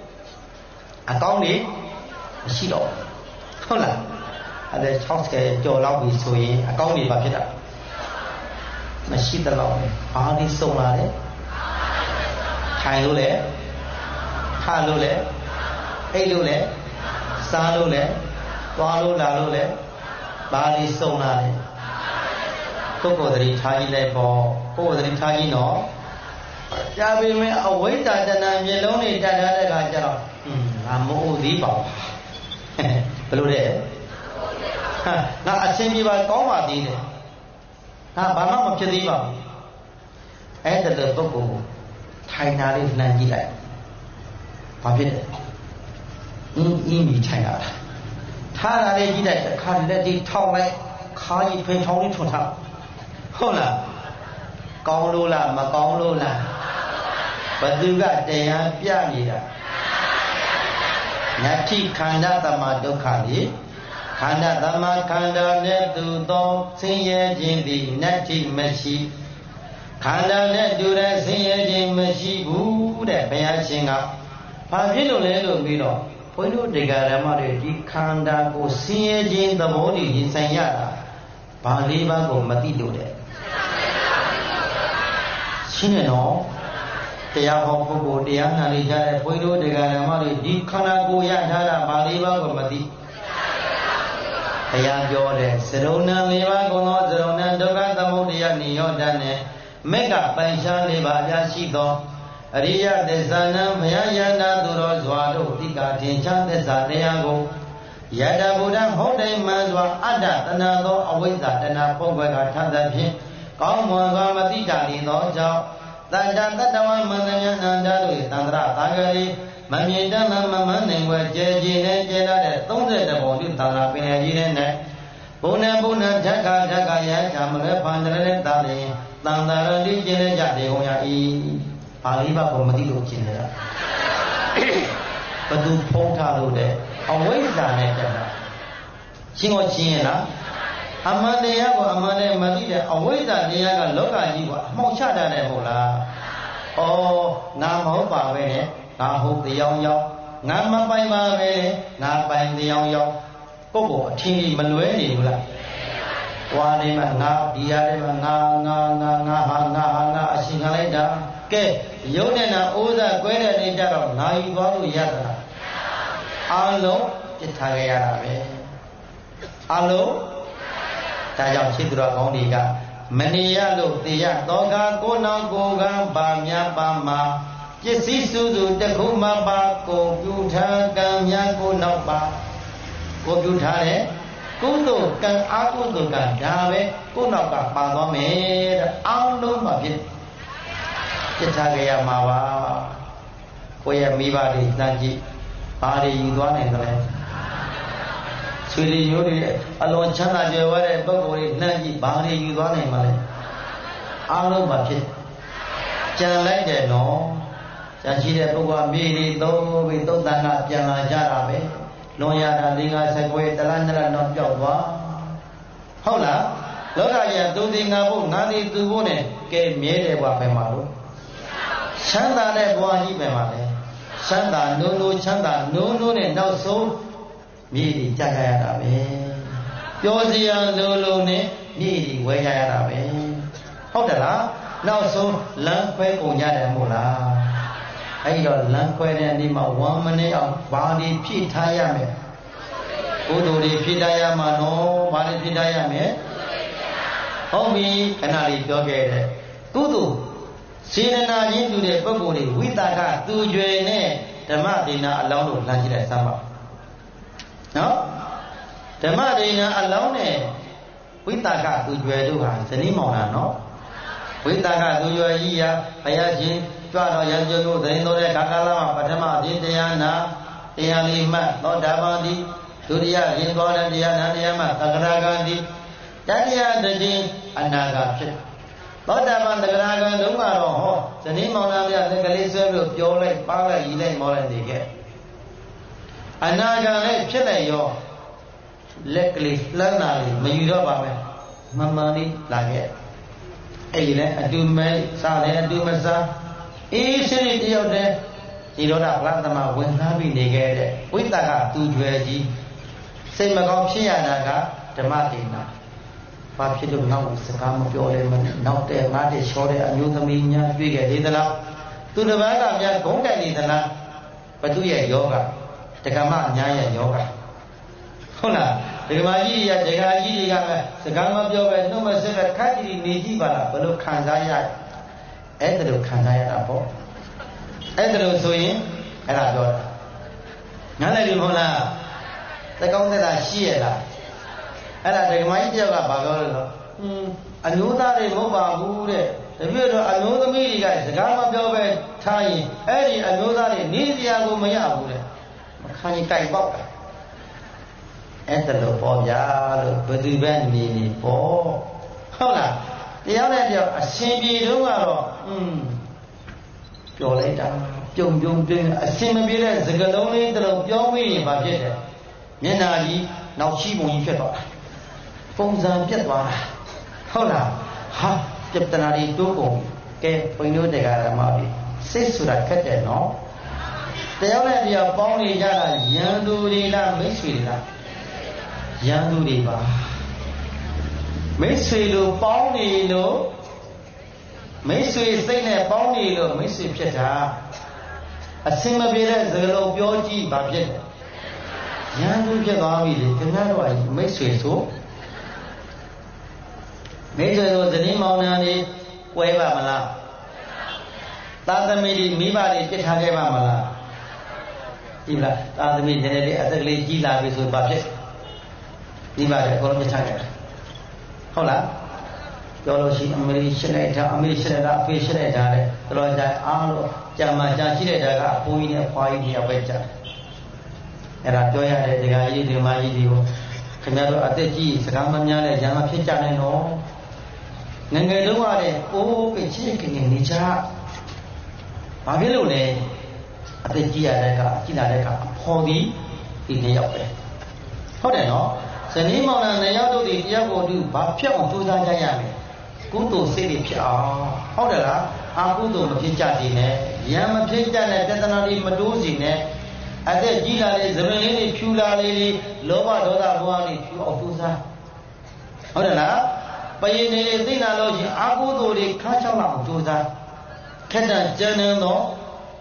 မရှိတော့ဟုတ်လားအဲ့ဒါ60ကျော်လောက်ပြီဆိုရင်အကောင်းနေပါဖြစ်တာမရှိတော့ဘာတွေစုံလာတယ်ထိုင်လို့လေထလို့လေအိတ်လို့လေစားလို့လေသွားလို့လာလို့လေဘာတွေစုံလာတယ်ပုဂ္ဂိုလ်သတိထားကြည့်လိုက်ပေါ့ပုဂ္ဂိုလ်သတိထားကြည့်နော်ကြာပြီမင်းအဝိဇ္ဇာတဏှာမျက်လုံးတွေတတ်ထားတဲ့အခါကျတော့ငါမဟုတ်သေးပါဘူးဘယ်လိုလဲငါအချင်းပြပါကောင်းပါသေးတယ်ငါဘာမှမဖြစ်သေးပါဘူးအဲ့ဒါတဲ့ပုဂ္ဂိုလ်ထိုင်တာလေးလှမ်းကြည့်လိုက်ဘာဖြစ်လဲအင်းကြီးထိုင်တာထားတာလေးကြည့်လိုက်ခါလက်ဒီထောက်လိုက်ခါကြီးဖိထောင်းလေးထွန်းထားဟုတ်လားကောင်းလို့လားမကောင်းလို့လားဘသူကတရားပြနေတာယတိခန္ဓာတမဒုက္ခလေခန္ဓာတမခန္ဓာနဲ့တူသောဆင်းရဲခြင်းသည်နတ္တိမရှိခန္ဓာနဲ့တူတဲ့ဆင်းရဲခြင်းမရှိဘူးတဲ့ဘုရားရှင်ကဘာဖြစ်လို့လဲလို့ပြီးတော့ဘုန်းကြီးတို့တရားဓမ္မတွေဒီခန္ဓာကိုဆင်းရဲခြင်းသဘောတွေရင်ဆိုင်ရတာဘာလေးပါးကိုမသိလို့တဲ့ရှင်းတယ်နော်တရားဟောပုဂ္ဂိုလ်တရားနာနေကြတဲ့ဘုန်းကြီးတို့တရားဓမ္မတွေဒီခန္ဓာကိုယ်ရထားတာဘာလေးပါးကိုမသိတရားပြောတယ်သရုံဏ၄ပါးကုန်သောသရုံဏဒုက္ခသမုဒယနိရောဓနဲ့မေကပိုင်ရှား၄ပါးအပြရှိသောအရိယသစ္စာနံဘုရားယန္တာသူတော်စွာတို့တိကာထင်ရှားသစ္စာတရားကိုယတဗုဒ္ဓဟုတ်တယ်မှန်စွာအတ္တတဏသောအဝိဇ္ဇာတဏပုံကွယ်ကထသဖြင့်ကောင်းမွန်စွာမတိတာနေသောကြောင့်တတ္တတတ္တဝမန္တယနန္ဒတို့သန္တရသာဂရိမမြင်တတ်မမန်းနိုင်ွယ်ကျဲကျင်နဲ့ကျဲလာတဲ့30ပုံပြုသန္တာပင်ကြီးနဲ့ဘုံနဲ့ဘုံနဲ့ဓက္ခယချာမလဲဖန်တရတဲ့တာလင်တန်တာရတိကျင်းကြတဲ့ကုန်ရ၏ပါဠိဘကိုမသိလို့ကျင်းနေတာဘသူဖုံးထားလို့တဲ့အဝိဇ္ဇာနဲ့တက်တာရှင်းကိုရှင်းရလားအမှန်တရားကိုအမှန်နဲ့မသိတဲ့အဝိဇ္ဇာတရားကလောကကြီးကအမှောက်ချတတ်တယ်ဟုတ်လားဩငါမဟုတ်ပါပဲနဲ့ငါဟုတ်တရားရောက်ငါမပိုင်ပါပဲငါပိုင်တရားရောက်ပုဂ္ဂိုလ်အထင်ကြီးမလွဲနေဘူးလားဝါနေမှာငါဒီရတယ်မှာငါဟာအရှင်ခံလိုက်တာကဲရုပ်နဲ့နာအိုးစားကွဲတဲ့နေကြတော့ငါယူသွားလို့ရသလားအလုံးပြစ်ထားခဲ့ရတာပဲအလုံးဒါကြောင့်ရှိသူတော်ကောင်းတွေကမနေရလို့တေရသောကကိုနောင်ကိုကံပါများပါမှာပစ္စည်းစုစုတခုမှပါကိုပြုထားကံများကိုနောက်ပါကိုပြုထားတဲ့ကုသိုလ်ကံအကုသိုလ်ကံဒါပဲကိုနောက်ကပါသွားမယ်တဲ့အောင်းလုံးမှာဖြစ်ပြစ်ထားကြရမှာပါကိုယ့်ရဲ့မိဘတွေတန်ကြည့်ဘာတွေယူသွားနိုင်သလဲဆွေတွေမျိုးတွေအလွန်ချမ်းသာကြွယ်ဝတဲ့ပုဂ္ဂိုလ်တွေနှမ်းကြည့်ဘာတွေယူသွားနိုင်မှာလဲအားလုံးမှာဖြစ်ကြံလိုက်တယ်နော်ကြံရှိတဲ့ပုဂ္ဂိုလ်မြေတွေသုံးပြီးသုံးတန်ကပြန်လာကြတာပဲလွန်ရတာ၄၅ဆက်ခွဲတလားနှစ်လားတော့ပျောက်သွားဟုတ်လားလောကကြီးကသူသိငါဖို့ငါသိသူဖို့နဲ့ကဲမြဲတယ်ဘွားပဲမှာလို့ချမ်းသာတဲ့ဘွားကြီးပဲမှာလေချမ်းသာနိုးနိုးချမ်းသာနိုးနိုးနဲ့နောက်ဆုံးမြေကြီးကြကြရတာပဲပျော်စရာလိုလိုနဲ့မြေကြီးဝဲကြရတာပဲဟုတ်တယ်လားနောက်ဆုံးလမ်းခွဲကုန်ကြတယ်မို့လားအဲ့တော့လမ်းခွဲတဲ့နေ့မှာ1မိနစ်အောင်ဘာတွေဖြည့်ထားရမယ်ကုသိုလ်တွေဖြည့်ထားရမှာနော်ဘာတွေဖြည့်ထားရမယ်ဟုတ်ပြီခဏလေးပြောခဲ့တဲ့ကုသိုလ်စေတနာချင်းတူတဲ့ပုဂ္ဂိုလ်တွေဝိတာကသူကျွယ်နဲ့ဓမ္မဒေနာအလောင်းတို့လှမ်းကြည့်လိုက်စမ်းပါနော်ဓမ္မဒေနာအလောင်းနဲ့ဝိတာကသူကျွယ်တို့ဟာဇနီးမောင်နှံနော်ဝိတာကသူကျွယ်ကြီးရာဘုရားရှင်ကြွတော်ရံကျိုးကိုသတင်းတော်တဲ့ခါကာလမှာပထမအပြင်တရားနာတရားလေးမှသောတာပန်တိဒုတိယရင်တော်တဲ့တရားနာတရားမှသက္ကရာဂံတိတတိယတည်းအနာဂတ်ဖြစ်သောတာပန်သက္ကရာဂံတုန်းကတော့ဟောဇနီးမောင်နှံများသက်ကလေးဆွဲပြီးပြောလိုက်ပါလိုက်ရည်လိုက်မောလိုက်နေခဲ့အနာဂတ်လည်းဖြစ်လိုက်ရောလက်ကလေးလှမ်းလာလေးမယူတော့ပါပဲမမှန်လေးလာခဲ့အဲ့ဒီလည်းအတူမဲစားလည်းအတူမစား Isi dia udah Iroda Pratama Wenhabi Negere Witaka Tujuaji Sema kau naga Dematina Papidu now Sakama Pioleman now there Mati Shore Anutaminya Bigger Lidala to the Vaga Yakonga Lidala Patuya Yoga Tekama Nyaya Yoga Hona the Maji Jagaji Sakama Yoga no Masaka Kati Nijibala Balu Kanzaya Edru Kanzaya Apo Edru Suin and I got Nana Limona the Gonda Shiela and I take my Java Bagolo. I knew that a mobile wood, the real I know the media guys, the Gama Belbed, Tiny, Eddie, I know that in Nidia Maya wood. Can you take Bob? Enter the Bob Yard, but the band me for Hola. The other a simple Lumaro. Your later, Jum a simple as the Galoni, the Yomi, Babette. Yenadi, now she won't get off. Fonza Pietwa. Hola, ha, Captainari Dugo, get when you take a mabi. Says to that cat, no? The already are bounty yada, Yandurina, Missila. Yanduriba. Missilu, bounty, no. Missi thing a bounty, no, Missy Pieta. A similar as the low Bioji, Babette. Yandu Javavi, the Canada, Missi so. Major was the name of Nani, Weva Mala. Tata made me by the Kitageva Mala. Ila, Tata made the other lady Gila with budget. Diva, Colombian. Hola. Yoloshi, American, Fisher, Roja, Arlo, Jama, Jachida, Puina, Poinia, Vecha. And I told her the guy, the Majidio, Canado Ateji, Sakamania, Jama Pichana, no. Nangaluare, oh, a chicken in Nicha. Pavilone, at the Giareca, Ginareca, Hobby, in the Yape. How do you know? The name of the Yado, the Yago do, Bapia to the Jayami. Kuto City Pia. How the la? Akuto Pichatine, Yama Pichane, Tetanari Maduzine, at the Gila is the Melini, Pula Lily, Lova Doda Boani, Putuza. How the la? By any thing I lodge, I go to the Kachala to that. Can I journal no?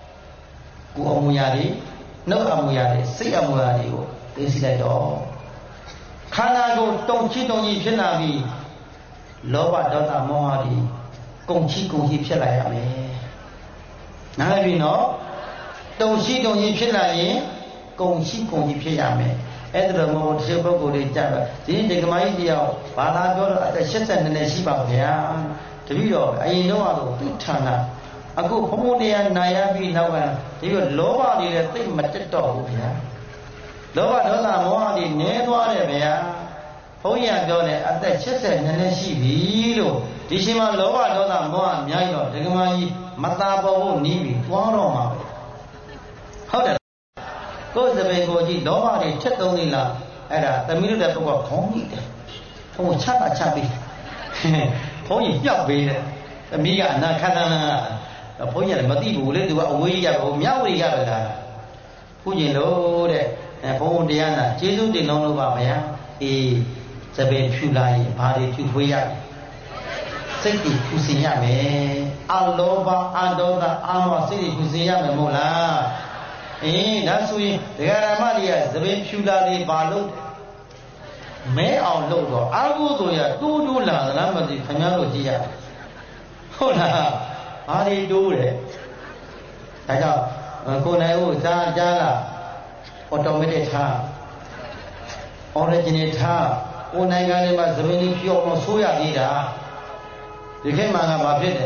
Go Amuyadi, no Amuyadi, say Amuyadi, this is that all. Can I go, don't cheat on you, Pinavi? Loba Dota Mohadi, Gongchi Gonghi Pilay. Now we know, don't cheat on you, Pilay, Gongchi Gonghi Piame. Edra mo silver go de java. Didn't take my idea. Bala at the shit and the Shiba. To be all, I know to Tana. I go Homodia Nayabi now. You lower the thing, Matato. Lower Dona Moadi, Nedua, Hoya Done at the shit and the Shibi. Dishima lower Dona Moa, Miano, the Gamai, Matabo, Nibi, Tuaroma. How Goes the Bengoji, nobody checked only la, and the middle that were Pony. Oh, Chapa Chappy. Pony Yabi, the Mia Nakana, a Pony and Matibu, little away of Miawi Yabada. Who you know that, and Pondiana, Jesus did not know about me, the Ben Fulai, party to Huya. Thank you, Kusiyame, Alova, Andova, Ama City, Kusiyame Mola. That's why the Garamadia, the way Pula Balu may our logo. I'll go to ya, do la, the number the Canalogia. Hola, how do you do it? I got Konao, Jala, automated car, originate car, Onagana, the many pure Mosuya Dida. You came on about it.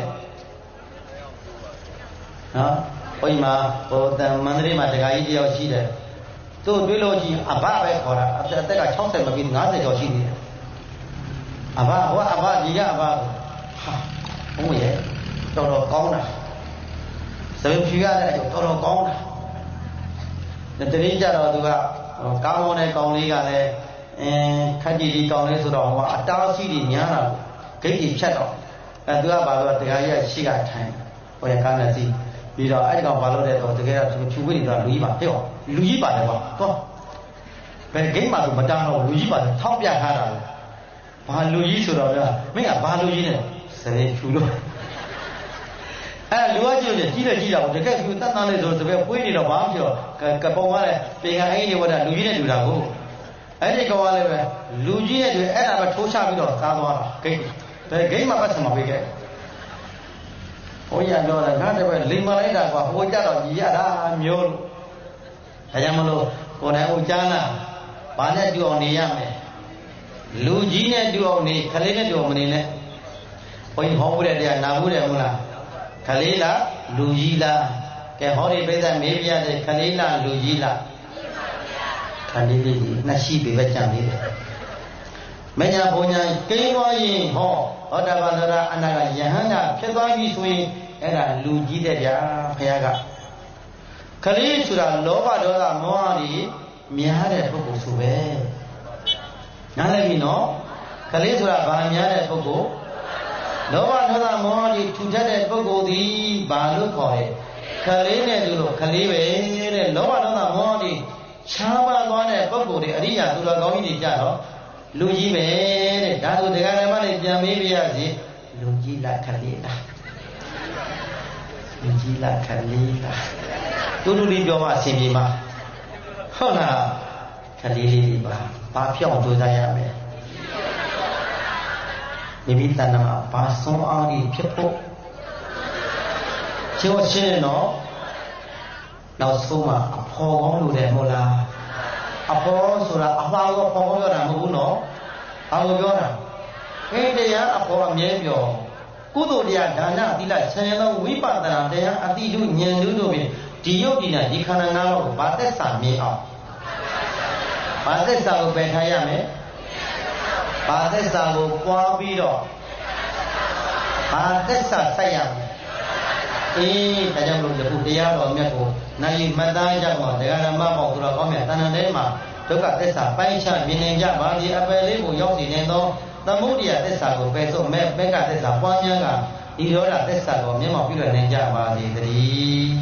Huh? Oima, or the Mandrima, the idea of Chile. So, Bilogi, Abba, or after I take a chocolate of being not the Chile. Abba, what about the Abba? Oh, yeah, Toro Kona. Seven Figure, Toro Kona. The Teresa of the Camone Conliga, and Kadi Conlis, or a Darcy in Yana, Katie Chatto, and do about the idea she got time. Or a candy. ပြီးတော့အဲ့ကောင်ဘာလို့လဲတော့တကယ်တော့ဖြူဝိနေတာလူကြီးပါဟဲ့ဟောလူကြီးပါတယ်ကွာတော့ဘယ်ဂိမ်းမှာသူမတန်းတော့လူကြီးပါတယ်ထောက်ပြထားတာလေဘာလူကြီးဆိုတော့မင်းကဘာလူကြီးလဲစရေဖြူလို့အဲ့လူကကြည့်တယ်ကြီးတယ်ကြီးတာကိုတကယ်ဖြူတတ်တန်းလေးဆိုတကယ်ပွေးနေတော့ဘာမှပြောကပုံကလည်းပြင်ကအိမ်နေဝတ်တာလူကြီးနဲ့တူတာကိုအဲ့ဒီကောင်ကလည်းပဲလူကြီးနဲ့တူအဲ့ဒါပဲထိုးချပြီးတော့စားသွားတာဂိမ်းဘယ်ဂိမ်းမှာပတ်စံမပေးခဲ့ဘုန်းကြီးပြောတယ်ငါတပည့်လိမ်မလိုက်တာကွာဟိုကြတော့ကြီးရတာမျိုးလို့ဒါကြောင့်မလို့ကိုယ်တိုင်ဦးကြားနာဘာနဲ့တူအောင်နေရမယ်လူကြီးနဲ့တူအောင်နေခလေးနဲ့တူအောင်မနေနဲ့ဘုန်းကြီးဟောဖို့တဲ့တရားနာဖို့တဲ့မဟုတ်လားခလေးလားလူကြီးလားကဲဟောဒီပြိဿမေးပြတဲ့ခလေးလားလူကြီးလားခလေးလေးကြီးနှစ်ရှိပြီပဲကြံနေတယ်မညာဘုံညာကိန်းသွားရင်ဟောသောတာပန်သရအနာကယဟန္တာဖြစ်သွားပြီဆိုရင်အဲ့ဒါလူကြီးတဲ့ဗျာဖခင်ကခလေးဆိုတာလောဘဒေါသမောဟတွေများတဲ့ပုဂ္ဂိုလ်ဆိုပဲနားလည်ပြီနော်ခလေးဆိုတာဘာများတဲ့ပုဂ္ဂိုလ်လောဘဒေါသမောဟတွေထူထပ်တဲ့ပုဂ္ဂိုလ်ဒီဘာလို့ခေါ်လဲခလေးနဲ့တူလို့ခလေးပဲတဲ့လောဘဒေါသမောဟတွေခြားပါသွားတဲ့ပုဂ္ဂိုလ်တွေအရိယာသူတော်ကောင်းကြီးတွေကြတော့လူကြီးပဲတဲ့ဒါဆိုတရားဓမ္မတွေပြန်မေးပြရစီလူကြီးလားခလေးလားလူကြီးလားခလေးလားတူတူလေးပြောမှအဆင်ပြေမှာဟုတ်လားခလေးလေးပါဘာပြောင်းကြိုးစားရမယ်မိမိတဏ္ဍာဘာဆုံးအားကြီးဖြစ်ဖို့ကျော်ရှင်းတော့နောက်ဆုံးမှာအဖော်ကောင်းလို့တယ်မဟုတ်လားအဖော်ဆိုတာအမှားကိုဖော်ကောင်းပြောတာမဟုတ်ဘူးနော်ဘာလို့ပြောတာခေတ္တရာအဖော်အမြဲပြောကုသိုလ်တရားဒါနသီလဆံရသောဝိပဿနာတရားအတိတုဉာဏ်တို့ဖြင့်ဒီယုတ်ဒီနာဒီခန္ဓာငါးပါးကိုဘာသက်စာမြင်အောင်ဘာသက်စာကိုပယ်ထားရမယ်ဘာသက်စာကိုပွားပြီးတော့ဘာသက်စာစိုက်ရမယ်အေးဒါကြောင့်မလို့ဒီခုတရားတော်မြတ်ကိုနိုင်မှတ်သားကြတော့တရားဓမ္မပေါ့သူတော်ကောင်းမြတ်တဏ္ဍာထဲမှာဒုက္ခသစ္စာပိုင်းခြားမြင်နိုင်ကြပါသည်အပယ်လေးကိုရောက်နေနေသောသမုဒိယသစ္စာကိုပယ်ဆုံးမဲ့ဘက်ကသစ္စာပွားများကဒီရောဓသစ္စာကိုမျက်မှောက်ပြုရနိုင်ကြပါသည်တည်း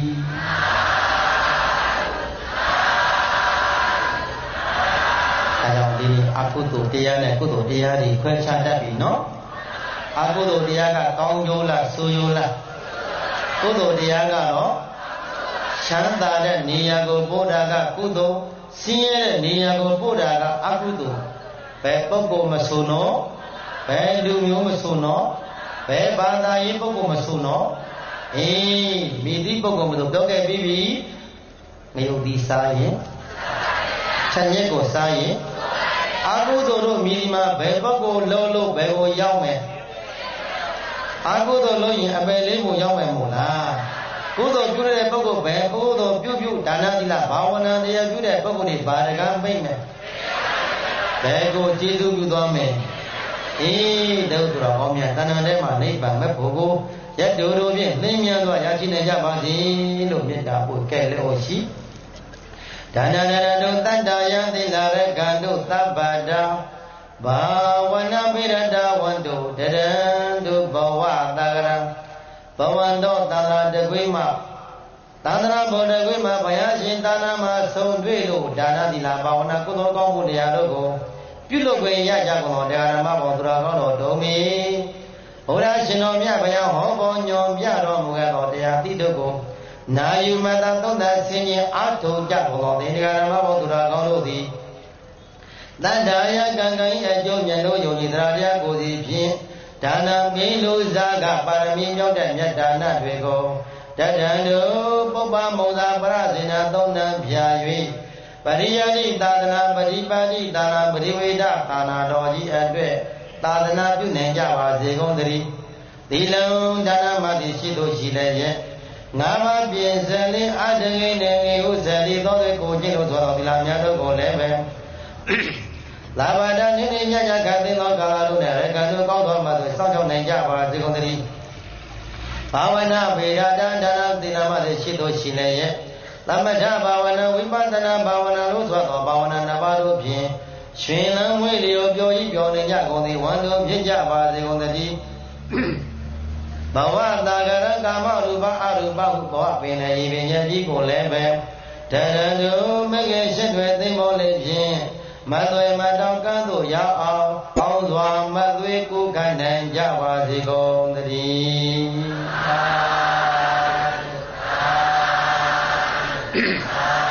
အဲကြောင့်ဒီအကုသိုလ်တရားနဲ့ကုသိုလ်တရားတွေခွဲခြားတတ်ပြီနော်အကုသိုလ်တရားကကောင်းကျိုးလားဆိုးကျိုးလားကုသိုလ်တရားကတော့ချမ်းသာတဲ့နေရာကိုပို့တာကကုသိုလ်ဆင်းရဲတဲ့နေရာကိုပို့တာကအကုသိုလ်ဘယ်ပုဂ္ဂိုလ်မဆိုနော်ဘယ်လူမျိုးမဆိုနော်ဘယ်ဘာသာရေးပုဂ္ဂိုလ်မဆိုနော်အေးမိသည့်ပုဂ္ဂိုလ်မဆိုပြောခဲ့ပြီးပြီငရုတ်ဒီစားရင်ချက်ညက်ကိုစားရင်အကုသိုလ်တို့မိဒီမှာဘယ်ပုဂ္ဂိုလ်လုံးလို့ဘယ်ကိုရောက်မယ်အကုသိုလ်လို့ရင်အပယ်လေးကိုရောက်မယ်မို့လားကုသိုလ်ပြုတဲ့ပုဂ္ဂိုလ်ပဲကုသိုလ်ပြုဒါနသီလဘာဝနာတရားပြုတဲ့ပုဂ္ဂိုလ်တွေဘာတကံပိတ်မယ်ဘယ်ကိုကျေးဇူးပြုသွားမယ်အေးတုတ်တော်ကောင်းမြတ်တဏ္ဍာထဲမှာနိဗ္ဗာန်မဲ့ဖို့ကိုရတ္တူတို့ဖြင့်သိဉာဏ်စွာရရှိနိုင်ကြပါစေလို့မေတ္တာပို့ကဲ့လို့ရှိဒါနနရတုတတ္တယံသီလရကံတို့သဗ္ဗတာဘာဝနာပိရတဝန္တုတရံတုဘဝတဂရံဘဝန္တောသန္တာတကွေးမှာသန္တနာဘောတကွေးမှာဘုရားရှင်သာနာမှာဆုံးတွေ့လို့ဒါနသီလဘာဝနာကုသိုလ်ကောင်းမှုတရားတို့ကိုပြုလုပ်ခွင့်ရကြကုန်တော်တရားဓမ္မဘောသူတော်ကောင်းတော်ဒုံမီဘုရားရှင်တော်မြတ်ဘုရားဟောပေါ်ညွန်ပြတော်မူခဲ့သောတရားတိတို့ကိုနာယူမတသုံးသဆင်းရဲအာထုံကြကုန်တော်တရားဓမ္မဘောသူတော်ကောင်းတို့သည်တတ္တယကံကံ၏အကျိုးမြတ်လို့ယုံကြည်တရားကိုစီဖြင့်ဒါနပိလူဇာကပါရမီမြောက်တဲ့မြတ်ဒါနတွေကိုတတ္တံတို့ပုပ္ပမုံသာပရဇေနသုံးတန်ဖြာ၍ပရိယတိသာသနာပရိပါတိသာနာပရိဝေဒသာနာတော်ကြီးအတွက်သာသနာပြုနိုင်ကြပါစေကုန်သတည်းသီလံဒါနမတိရှိလို့ရှိလည်းရဲ့ငါးပါးပြင်စလင်းအတ္တငိနေငေဥဇတိသောတဲ့ကိုကျင့်လို့ဆိုတော်သီလများတို့ကိုလည်းပဲလာဘာဒနိနေညညခတ်သိသောကာလတို့နဲ့ရကံတို့ကောင်းသောမှသို့စောင့်ကြောက်နိုင်ကြပါစေကုန်သတည်းဘာဝနာဗေဒဒါနသီလမတိရှိလို့ရှိလည်းရဲ့သမထဘာဝနာဝိပဿနာဘာဝနာလို့ဆိုသောဘာဝနာနှစ်ပါးတို့ဖြင့်ရှင်လန်းဝေးလျောပျော်ကြီးပျော်နေကြကုန်သည်ဝန္တုဖြစ်ကြပါစေကုန်သတည်းဘဝတာကရကကာမရူပအရူပဟုသောပင်လည်းဤပင်ရဲ့ကြီးကိုလည်းပဲတရတုမဂ္ဂင်ရှိတွေသိမ့်မောလေးဖြင့်မသွေမတော်ကံသို့ရောက်အောင်ပေါင်းစွာမသွေကုခိုင်းနိုင်ကြပါစေကုန်သတည်း